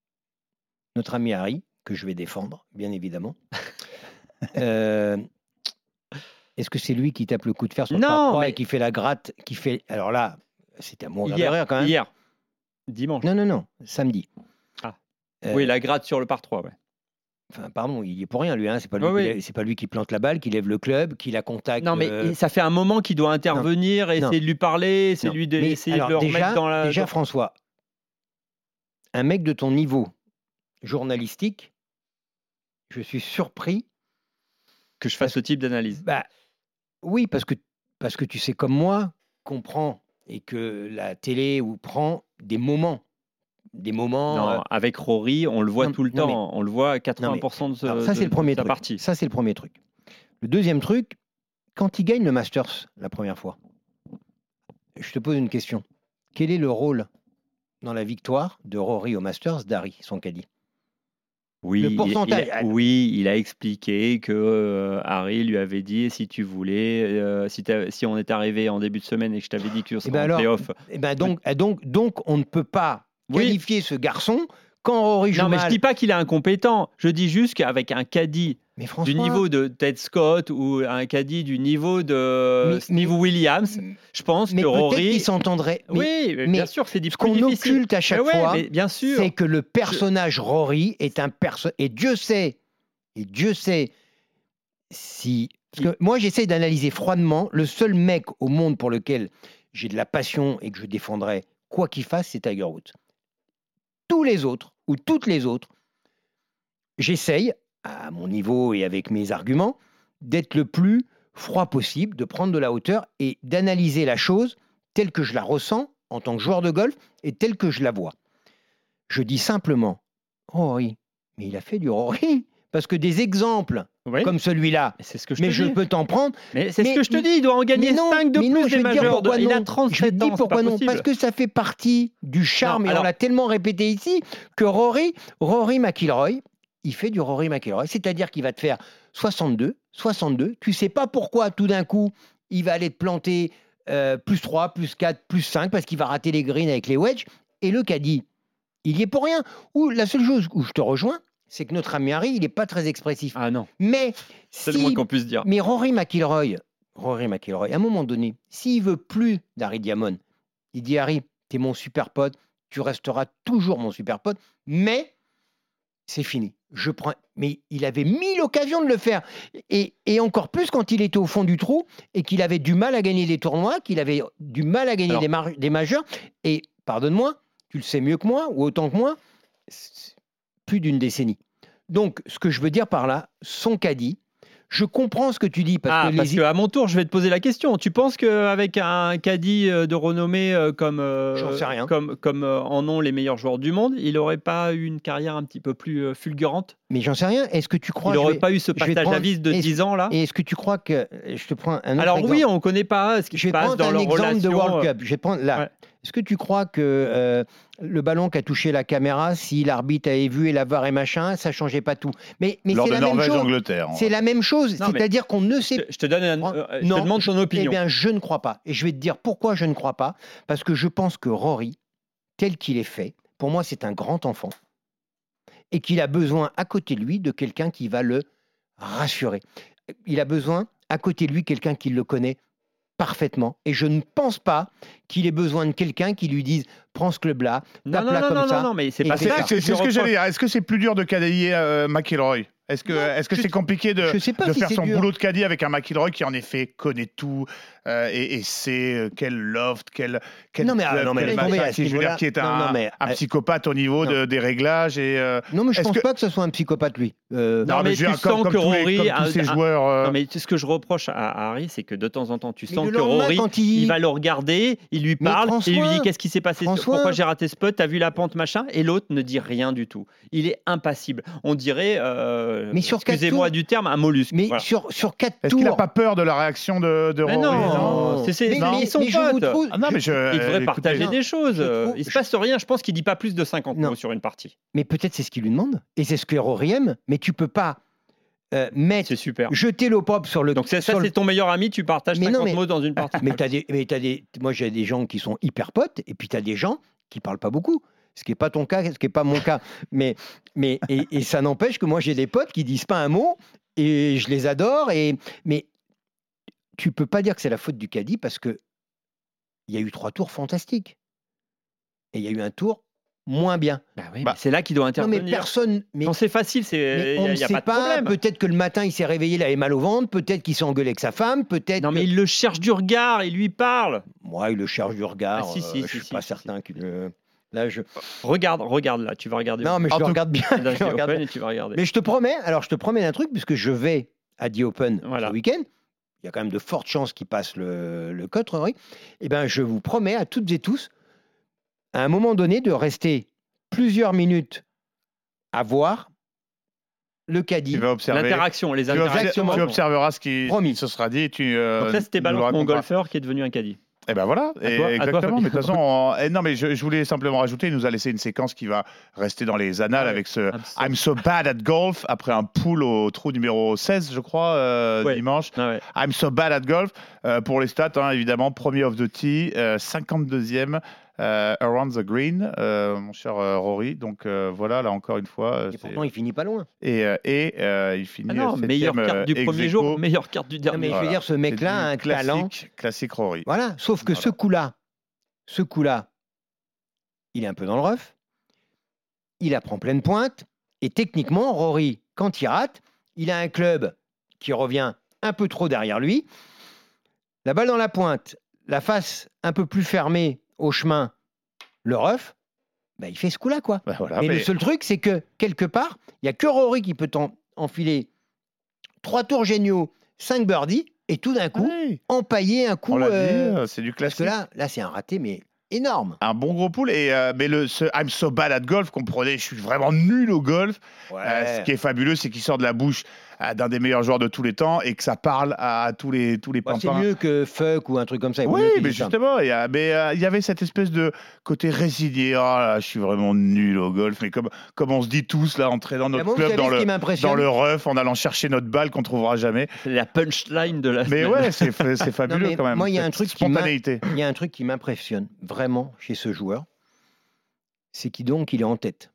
notre ami Harry, que je vais défendre, bien évidemment, euh, est-ce que c'est lui qui tape le coup de fer sur le Non, par trois mais- et qui fait la gratte, qui fait... Alors là, c'était à mourir de Hier, rire quand même. hier, dimanche. Non, non, non, samedi. Ah. Euh, Oui, la gratte sur le par trois, ouais. Enfin, pardon, il y est pour rien, lui. Hein. C'est pas lui, Oui, qui oui. lève- c'est pas lui qui plante la balle, qui lève le club, qui la contacte. Non, mais euh, ça fait un moment qu'il doit intervenir, non. essayer de lui parler, essayer non. de lui de, Mais essayer alors, de le déjà, remettre dans la. déjà, dans- François, un mec de ton niveau journalistique, je suis surpris. que je fasse ce type d'analyse. Bah, oui, parce que, parce que tu sais comme moi qu'on prend et que la télé ou prend des moments. Des moments. Non, euh, avec Rory, on le voit non, tout le non, temps. On le voit à quatre-vingts pour cent de, ce, alors ça, de- c'est le premier de sa truc. partie. Ça, c'est le premier truc. Le deuxième truc, quand il gagne le Masters la première fois, je te pose une question. Quel est le rôle dans la victoire de Rory au Masters d'Harry, son caddie? Oui, Le il- pourcentage, il a, ah, oui, il a expliqué que euh, Harry lui avait dit si tu voulais, euh, si, t'as- si on est arrivé en début de semaine et que je t'avais dit que tu Eh serais ben en alors, playoff. eh ben donc, eh donc, donc, on ne peut pas Oui. qualifier ce garçon quand Rory joue Non, mais je mal. dis pas qu'il est incompétent. Je dis juste qu'avec un caddie Mais François, du niveau de Ted Scott ou un caddie du niveau de Mais- Steve Williams, je pense mais que peut-être Rory. qu'il s'entendrait. Mais Oui, mais mais bien sûr, c'est ce difficile. qu'on occulte à chaque Mais ouais, fois, mais bien sûr. c'est que le personnage Rory est un perso et Dieu sait, et Dieu sait si. Parce que moi, j'essaie d'analyser froidement. Le seul mec au monde pour lequel j'ai de la passion et que je défendrai quoi qu'il fasse, c'est Tiger Woods. Tous les autres ou toutes les autres, j'essaye à mon niveau et avec mes arguments d'être le plus froid possible, de prendre de la hauteur et d'analyser la chose telle que je la ressens en tant que joueur de golf et telle que je la vois. Je dis simplement, Rory, mais il a fait du Rory. Parce que des exemples Oui, comme celui-là, c'est ce que je mais te je dis. peux t'en prendre. Mais c'est mais- ce que je te dis, il doit en gagner mais non, cinq de mais plus non, je des vais te dire majeurs. pourquoi Il a non. Je vais trente-sept te ans, dire c'est pourquoi pas non. possible. Parce que ça fait partie du charme, Non, et alors- on l'a tellement répété ici, que Rory, Rory McIlroy, il fait du Rory McIlroy. C'est-à-dire qu'il va te faire soixante-deux, soixante-deux. Tu sais pas pourquoi, tout d'un coup, il va aller te planter euh, plus trois, plus quatre, plus cinq, parce qu'il va rater les greens avec les wedges. Et le caddie, il y est pour rien. Ou la seule chose où je te rejoins, c'est que notre ami Harry, il n'est pas très expressif. Ah non, Mais c'est si le moins qu'on puisse dire. mais Rory McIlroy, Rory McIlroy, à un moment donné, s'il veut plus d'Harry Diamond, il dit Harry, t'es mon super pote, tu resteras toujours mon super pote, mais c'est fini. Je prends. Mais il avait mille occasions de le faire, et, et encore plus quand il était au fond du trou et qu'il avait du mal à gagner des tournois, qu'il avait du mal à gagner Alors- des, mar- des majeurs. Et pardonne-moi, tu le sais mieux que moi ou autant que moi, c'est plus d'une décennie. Donc, ce que je veux dire par là, son caddie. Je comprends ce que tu dis parce ah, que parce les qu'à mon tour, je vais te poser la question. Tu penses qu'avec un caddie euh, de renommée euh, comme, euh, J'en sais rien. comme, comme euh, en ont les meilleurs joueurs du monde, il n'aurait pas eu une carrière un petit peu plus euh, fulgurante? Mais j'en sais rien. Est-ce que tu crois Il je n'aurait vais- pas eu ce je vais te passage à prendre- vis de est-ce- dix ans là? Et est-ce que tu crois que je te prends un autre Alors exemple. oui, on ne connaît pas ce qui Je se vais passe prendre dans un leur exemple relation. de World euh, Cup. Je vais prendre là. ouais. Est-ce que tu crois que euh, le ballon qui a touché la caméra, si l'arbitre avait vu et la V A R et machin, ça changeait pas tout? Mais, mais Lors c'est de la même chose. Norvège-Angleterre. C'est la même chose. Non, mais- C'est-à-dire qu'on ne Je, sait. te- je te donne un- euh, je te Non, demande ton Eh opinion. bien, je ne crois pas. Et je vais te dire pourquoi je ne crois pas. Parce que je pense que Rory, tel qu'il est fait, pour moi, c'est un grand enfant. Et qu'il a besoin à côté de lui de quelqu'un qui va le rassurer. Il a besoin à côté de lui quelqu'un qui le connaît parfaitement. Et je ne pense pas qu'il ait besoin de quelqu'un qui lui dise prends ce club-là, non, tape non, là non, comme non, ça. non, non, mais c'est Et pas fais ça. ça. C'est c'est ce que j'allais dire. Est-ce que c'est plus dur de cadier euh, McIlroy? Est-ce que Non, est-ce que je- c'est compliqué de, je sais pas de si faire c'est son dur. boulot de caddie avec un McIlroy qui en effet connaît tout euh, et, et sait euh, quel loft, quel quel Non, mais, ah, club, non, mais quel laisse machin, tomber, à qui, ce je veux dire, niveau-là. qui est Non, un, non, mais, un euh, psychopathe au niveau non. de- des réglages et euh, Non, mais je Est-ce pense que- pas que ce soit un psychopathe, lui. Euh, Non, mais je veux tu dire, comme, sens comme que tous les- Rory comme a- tous ces a- joueurs. euh, Non, mais ce que je reproche à Harry, c'est que de temps en temps, tu Mais sens le que lendemain, Rory, quand il- il va le regarder, il lui Mais parle, François, et il lui dit qu'est-ce qui s'est passé, François. pourquoi j'ai raté ce putt, t'as vu la pente, machin, et l'autre ne dit rien du tout. Il est impassible. On dirait, euh, Mais sur quatre excusez-moi tours- du terme, un mollusque. mais Voilà. sur, sur quatre Est-ce tours. qu'il n'a pas peur de la réaction de, de Mais Rory non, c'est- c'est- Mais- non, mais- ils sont mais je vous potes. trouve- Ah non, mais je, Il devrait écoutez, partager non, des choses. je trouve- Il se passe rien. Je pense qu'il dit pas plus de cinquante Non. mots sur une partie. Mais peut-être c'est ce qu'il lui demande. Et c'est ce que Rory aime. Mais tu peux pas euh, mettre, C'est super. jeter l'opop sur le. Donc c'est- ça, sur le- c'est ton meilleur ami. Tu partages Mais non, cinquante mais- mots dans une partie. Mais t'as des, mais t'as des, moi j'ai des gens qui sont hyper potes et puis tu as des gens qui parlent pas beaucoup. Ce qui n'est pas ton cas, ce qui n'est pas mon cas. Mais, mais et, et ça n'empêche que moi j'ai des potes qui disent pas un mot et je les adore. Et mais tu peux pas dire que c'est la faute du caddie parce que il y a eu trois tours fantastiques. Et il y a eu un tour moins bien. Bah oui, Bah, mais c'est là qu'il doit Non, intervenir. mais personne. Mais, Quand c'est facile, mais c'est on il ne n'y a, sait pas de pas. problème. Peut-être que le matin, il s'est réveillé, il avait mal au ventre. Peut-être qu'il s'est engueulé avec sa femme. Peut-être. Non, mais que- il le cherche du regard, il lui parle. Moi, il le cherche du regard. Ah, si, si, euh, si, je suis si, pas si, certain qu'il le. Là, je. Regarde, regarde là, tu vas regarder. Non, mais je En le tout- regarde bien. Là, je le c'est regarde open bien. et tu vas regarder. Mais je te promets. Alors, je te promets un truc puisque je vais à The Open Voilà. ce week-end. Il y a quand même de fortes chances qu'il passe le, le cut, Rory. Eh bien, je vous promets à toutes et tous, à un moment donné, de rester plusieurs minutes à voir le caddie. Tu vas observer. L'interaction, les Tu, observes- interactions. tu observeras ce qui, Promis. ce sera dit et tu. euh, Donc ça, c'était nous le balance mon raconteras. golfeur qui est devenu un caddie. Eh ben voilà, À et toi- à toi, exactement. Fabien. Mais de toute façon, on- eh non, mais je, je voulais simplement rajouter, il nous a laissé une séquence qui va rester dans les annales Ah ouais, avec ce absolument. I'm so bad at golf après un pool au trou numéro seize, je crois, euh, Ouais. dimanche. Ah ouais. I'm so bad at golf. Euh, pour les stats, hein, évidemment, premier off the tee, euh, cinquante-deuxième euh, around the green, euh, mon cher euh, Rory. Donc euh, voilà, là encore une fois. euh, Et c'est- pourtant, il finit pas loin. Et, euh, et euh, il finit Ah non, septième, meilleure carte du euh, premier ex jour, aequo. meilleure carte du Non, dernier. mais je Voilà. veux dire, ce C'est mec-là a un du classique, talent. Classique Rory. Voilà. Sauf que Voilà. ce coup-là, ce coup-là, il est un peu dans le rough. Il apprend pleine pointe. Et techniquement, Rory, quand il rate, il a un club qui revient un peu trop derrière lui. La balle dans la pointe, la face un peu plus fermée au chemin, le rough, bah, il fait ce coup-là, quoi. Bah voilà, Mais mais- le seul truc, c'est que quelque part, il n'y a que Rory qui peut t'en enfiler trois tours géniaux, cinq birdies, et tout d'un coup, Oui, empailler un coup. on l'a euh, dit, euh, c'est du parce classique. que là, là c'est un raté, mais énorme. Un bon gros pool. Et, euh, mais le, ce I'm so bad at golf, comprenez, je suis vraiment nul au golf. Euh, ce qui est fabuleux, c'est qu'il sort de la bouche euh, d'un des meilleurs joueurs de tous les temps et que ça parle à tous les, tous les Bah, c'est pimpins. mieux que fuck ou un truc comme ça. il vaut Oui, mieux qu'il mais dise ça. justement, il y, a- mais, euh, il y avait cette espèce de côté résigné. Oh là, je suis vraiment nul au golf. Mais comme, comme on se dit tous, là, entrer dans Mais notre moi, vous club, savez dans ce le, qui m'impressionne dans le rough, en allant chercher notre balle qu'on trouvera jamais. C'est la punchline de la Mais semaine. ouais, c'est c'est fabuleux mais quand même. moi, il y a Cette un truc qui m'a- spontanéité. Il y a un truc qui m'impressionne vraiment chez ce joueur, c'est qu'il donc il est en tête.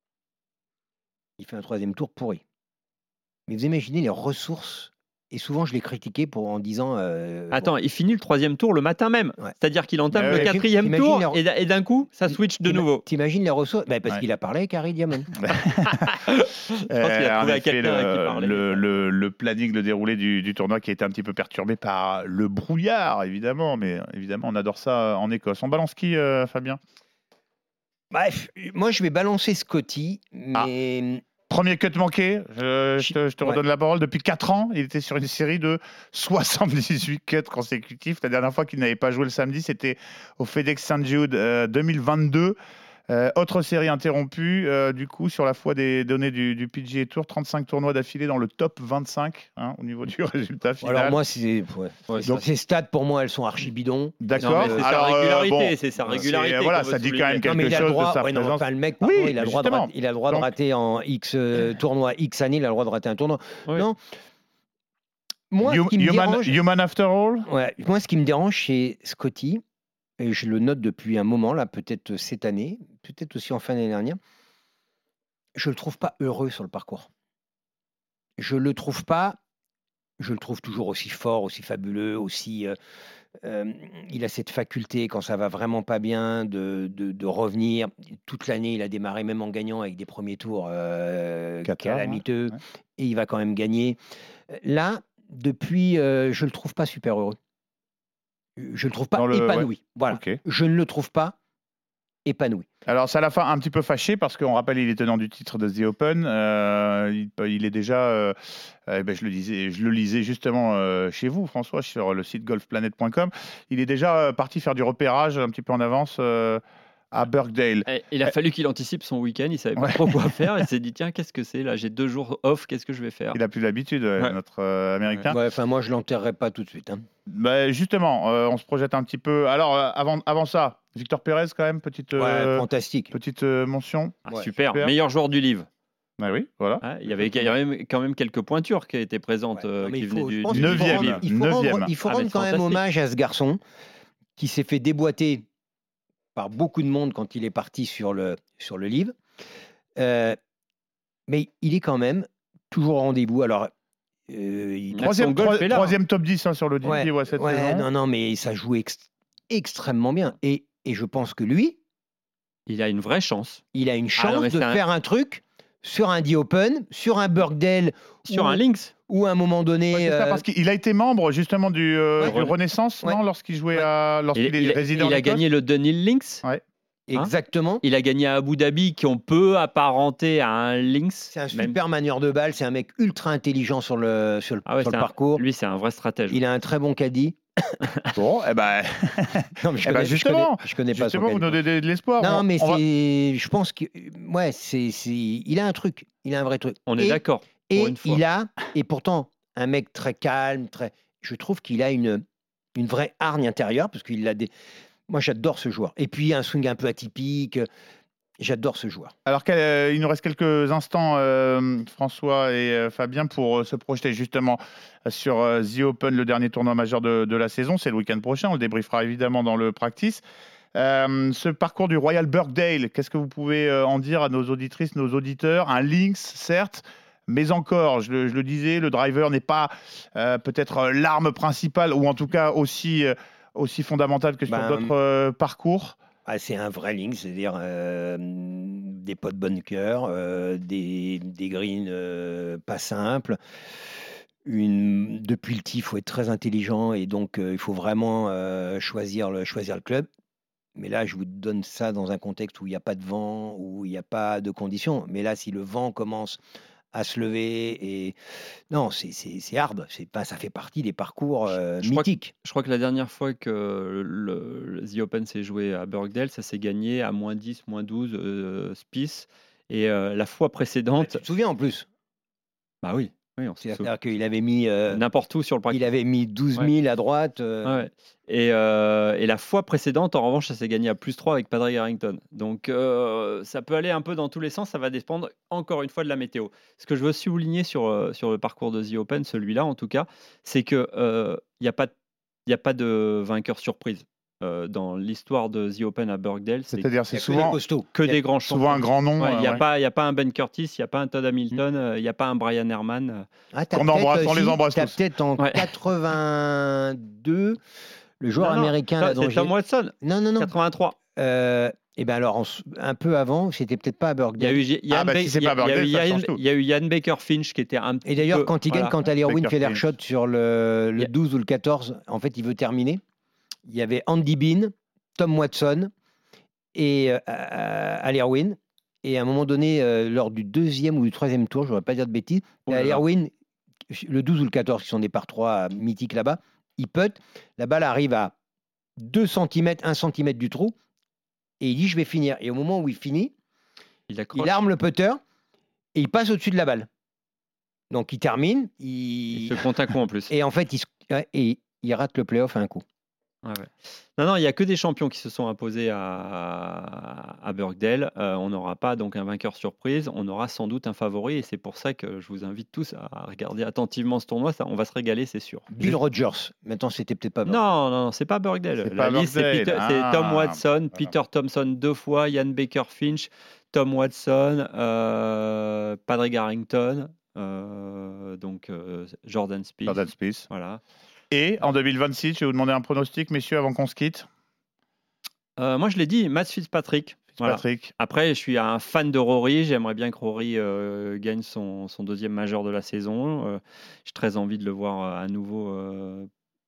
Il fait un troisième tour pourri. Mais vous imaginez les ressources. Et souvent, je l'ai critiqué pour en disant. euh, Attends, il finit le troisième tour le matin même. Ouais. C'est-à-dire qu'il entame Ouais, le ouais. quatrième T'imagines tour les- et d- et d'un coup, ça switch de t'ima- nouveau. T'imagines les ressources bah, Parce Ouais. qu'il a parlé avec Harry Diamond. Je pense qu'il a Euh, en trouvé à effet, quelqu'un à qui le, parler. le, le- le planning, le déroulé du, du tournoi qui a été un petit peu perturbé par le brouillard, évidemment. Mais évidemment, on adore ça en Écosse. On balance qui, euh, Fabien? Bref, moi, je vais balancer Scotty, Ah. mais. Premier cut manqué, je, je te, je te Ouais. redonne la parole. Depuis quatre ans, il était sur une série de soixante-dix-huit cuts consécutifs. La dernière fois qu'il n'avait pas joué le samedi, c'était au FedEx Saint Jude euh, deux mille vingt-deux. Euh, autre série interrompue, euh, du coup, sur la foi des données du, du P G A Tour, trente-cinq tournois d'affilée dans le top vingt-cinq hein, au niveau du résultat final. Alors, moi, c'est. Ouais. Ouais, Donc, ces stats, pour moi, elles sont archi bidons. D'accord. Non, mais c'est sa Alors, euh, régularité, bon, c'est sa c'est- régularité. voilà, qu'on veut ça dit quand souligner. même quelque Non, mais il a chose le droit. de sa ouais, non, présence. enfin, le mec, Oui, pardon, il a mais le droit de justement. rater, il a le droit de Donc- rater en X euh, tournoi, X années, il a le droit de rater un tournoi. Oui. Non. Moi, Hum- ce qui me human, dérange, human after all. ouais, moi, ce qui me dérange chez Scotty, et je le note depuis un moment là, peut-être cette année, peut-être aussi en fin d'année dernière, je le trouve pas heureux sur le parcours. Je le trouve pas. Je le trouve toujours aussi fort, aussi fabuleux, aussi. euh, euh, il a cette faculté, quand ça va vraiment pas bien, de, de, de revenir. Toute l'année, il a démarré même en gagnant avec des premiers tours euh, Qatar, calamiteux, ouais. et il va quand même gagner. Là, depuis, euh, je le trouve pas super heureux. Je le trouve pas Dans le- épanoui. Voilà. Ok. Je ne le trouve pas épanoui. Alors, ça l'a fait un petit peu fâché parce qu'on rappelle, il est tenant du titre de The Open. Euh, il, il est déjà, euh, euh, ben, je, le disais, je le lisais justement euh, chez vous, François, sur le site golf planet point com. Il est déjà euh, parti faire du repérage un petit peu en avance euh, à Birkdale. Et Il a fallu qu'il anticipe son week-end, il savait pas Ouais. trop quoi faire, il s'est dit tiens qu'est-ce que c'est là, j'ai deux jours off, qu'est-ce que je vais faire. Il a plus l'habitude, euh, Ouais. notre euh, Américain. Ouais, enfin, moi, je l'enterrerai pas tout de suite. hein. Ben, justement, euh, on se projette un petit peu. Alors, euh, avant, avant ça, Victor Pérez, quand même, petite, euh, Ouais, fantastique. petite euh, mention. Ah, Ouais, super. super. meilleur joueur du livre. Ah oui, voilà. Ouais, il y avait il y avait quand même quelques pointures qui étaient présentes, Ouais, euh, non, mais qui il venaient faut- je du, pense du- qu'il faut neuvième. rendre- Il faut Neuvième. rendre, il faut Ah, rendre mais quand même fantastique. hommage à ce garçon qui s'est fait déboîter par beaucoup de monde quand il est parti sur le, sur le livre. Euh, mais il est quand même toujours au rendez-vous. Alors, Euh, il... Troisième, golf troi- est là, troisième top dix hein, sur le D P Ouais, ouais, cette ouais, saison. non, non, mais ça joue ex- extrêmement bien. Et, et je pense que lui, Il a une vraie chance. il a une chance Ah non, mais de c'est un- faire un truc sur un The Open, sur un Birkdale, Sur ou, un Lynx. ou à un moment donné. Ouais, c'est ça, euh, parce qu'il a été membre justement du, euh, Ouais. du Renaissance, Ouais. non, lorsqu'il jouait Ouais. à, lorsqu'il Il, est il a, résident. il a gagné le Dunhill Lynx. Ouais. exactement. Il a gagné à Abu Dhabi, qu'on peut apparenter à un Lynx. C'est un même- super manieur de balle. C'est un mec ultra intelligent sur le, sur le, Ah ouais, sur le c'est un- parcours. Lui, c'est un vrai stratège. Il a un très bon caddie. Bon, eh ben, Non, mais je Eh ben, connais, justement, je connais, je connais pas son justement, vous caddie. donnez de, de l'espoir. Non, On- mais on va- c'est, je pense que, ouais, c'est, c'est, il a un truc, il a un vrai truc. On est Et- d'accord. Et pour une fois. il a, et pourtant, un mec très calme, très, je trouve qu'il a une, une vraie hargne intérieure, parce qu'il a des, moi j'adore ce joueur. Et puis un swing un peu atypique, j'adore ce joueur. Alors qu'il nous reste quelques instants, euh, François et euh, Fabien, pour euh, se projeter justement sur euh, The Open, le dernier tournoi majeur de, de la saison. C'est le week-end prochain. On le débriefera évidemment dans le practice. Euh, ce parcours du Royal Birkdale, qu'est-ce que vous pouvez euh, en dire à nos auditrices, nos auditeurs? Un links, certes, mais encore, je le, je le disais, le driver n'est pas euh, peut-être euh, l'arme principale, ou en tout cas aussi, euh, aussi fondamentale que sur Ben, d'autres euh, parcours. Ah, c'est un vrai link, c'est-à-dire euh, des pots de bunker, euh, des, des greens euh, pas simples. Une, depuis le tee, il faut être très intelligent et donc euh, il faut vraiment euh, choisir, le, choisir le club. Mais là, je vous donne ça dans un contexte où il n'y a pas de vent, où il n'y a pas de conditions. Mais là, si le vent commence à se lever, et non, c'est, c'est, c'est hard. C'est pas, ça fait partie des parcours euh, Je crois que- mythiques. Je crois que la dernière fois que le, le The Open s'est joué à Birkdale, ça s'est gagné à moins dix, moins douze euh, Spieth. Et euh, la fois précédente. Tu te souviens en plus? Bah oui, oui on se souvient. C'est-à-dire qu'il avait mis, euh, N'importe où sur le parcours. il avait mis douze mille à droite. euh, Ouais. Et, euh, et la fois précédente, en revanche, ça s'est gagné à plus trois avec Padraig Harrington. Donc euh, ça peut aller un peu dans tous les sens, ça va dépendre encore une fois de la météo. Ce que je veux souligner sur, euh, sur le parcours de The Open, celui-là en tout cas, c'est qu'il euh, n'y a, pas de- y a pas de vainqueur surprise. Euh, dans l'histoire de The Open à Birkdale, c'est C'est-à-dire, il c'est y a que des souvent, costauds. que Il y a- des grands champions. souvent un grand nom. Il n'y euh, a, ouais. pas- y a pas un Ben Curtis, il n'y a pas un Todd Hamilton, euh, il n'y a pas un Brian Herman. euh. Ah, t'as Qu'on peut-être embrasse, on aussi- les embrasse t'as tous. peut-être en Ouais. quatre-vingt-deux, le joueur Non, non, américain. ça, là, dont c'est j'ai- Tom Watson, Non, non, non. quatre-vingt-trois. Euh, et ben alors, en s- un peu avant, c'était peut-être pas à Il y a Birkdale. eu Yann Ah, bah, Ba- si c'est il y a- pas il y a eu Birkdale, ça Yann- change tout. il y a eu Yann Baker Finch qui était un petit Et d'ailleurs, peu- quand il voilà. gagne, quand Ali Erwin Baker fait Finch. l'air shot sur le, le Il y a- douze ou le quatorze, en fait, il veut terminer. Il y avait Andy Bean, Tom Watson et euh, Ali Erwin. Et à un moment donné, euh, lors du deuxième ou du troisième tour, je ne voudrais pas dire de bêtises, Oh là Ali là. Erwin, le douze ou le quatorze, qui sont des par trois mythiques là-bas, il putt. La balle arrive à deux centimètres, un centimètre du trou. Et il dit, je vais finir. Et au moment où il finit, Il accroche. il arme le putter et il passe au-dessus de la balle. Donc il termine, il... Il se compte un coup en plus. et en fait, il, se- ouais, et il rate le playoff à un coup. Ouais, ouais. Non, non, il n'y a que des champions qui se sont imposés à, à Birkdale. Euh, on n'aura pas donc un vainqueur surprise. On aura sans doute un favori. Et c'est pour ça que je vous invite tous à regarder attentivement ce tournoi. Ça, on va se régaler, c'est sûr. Bill Rogers. Maintenant, c'était peut-être pas. Non, non, non, c'est pas Birkdale. C'est La pas liste, c'est, Birkdale. Peter- c'est Ah, Tom Watson, voilà. Peter Thompson deux fois, Ian Baker Finch, Tom Watson, euh, Padraig Harrington, euh, donc euh, Jordan Spieth. Jordan Spieth. Voilà. Et en deux mille vingt-six, je vais vous demander un pronostic, messieurs, avant qu'on se quitte. Euh, moi, je l'ai dit, Matt Fitzpatrick. Voilà. Patrick. Après, je suis un fan de Rory. J'aimerais bien que Rory euh, gagne son, son deuxième majeur de la saison. Euh, j'ai très envie de le voir euh, à nouveau euh,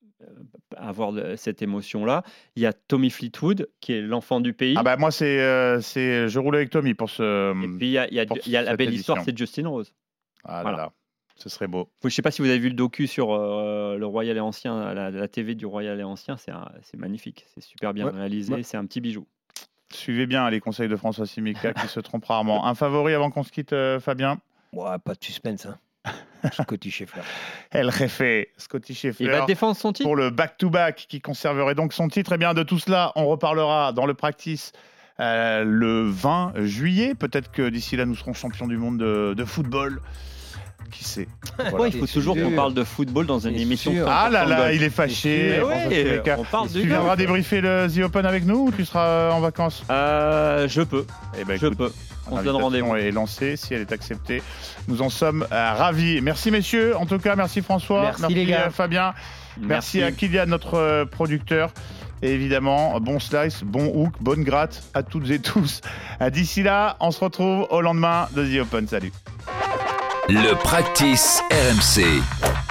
avoir de- cette émotion-là. Il y a Tommy Fleetwood, qui est l'enfant du pays. Ah bah moi, c'est, euh, c'est, je roule avec Tommy pour ce. Et puis, il y a, il y a- pour il y a la cette belle édition. histoire, c'est Justin Rose. Ah là voilà. là, ce serait beau. Je ne sais pas si vous avez vu le docu sur euh, le Royal et Ancien, la, la T V du Royal et Ancien. C'est, un- c'est magnifique. C'est super bien Ouais, réalisé. ouais. C'est un petit bijou. Suivez bien les conseils de François Simica qui se trompe rarement. Un favori avant qu'on se quitte, euh, Fabien? Ouais, pas de suspense. Hein. Scotty Scheffler. El Jefe, Scotty Il Scheffler. va défendre son titre. Pour le back-to-back qui conserverait donc son titre. Et bien de tout cela, on reparlera dans le practice euh, le vingt juillet. Peut-être que d'ici là, nous serons champions du monde de, de football. Qui sait. Voilà. Il faut toujours qu'on parle de football dans une émission. Ah là là, il est fâché. Ouais, on parle de tu viendras débriefer le The Open avec nous ou tu seras en vacances? euh, Je peux. Eh ben, je écoute, peux. On se donne rendez-vous. Est lancée, si elle est acceptée. Nous en sommes euh, ravis. Merci messieurs. En tout cas, merci François. Merci, merci les gars. Fabien. Merci, merci à Kylian, notre euh, producteur. Et évidemment, bon slice, bon hook, bonne gratte à toutes et tous. D'ici là, on se retrouve au lendemain de The Open. Salut. Le practice R M C.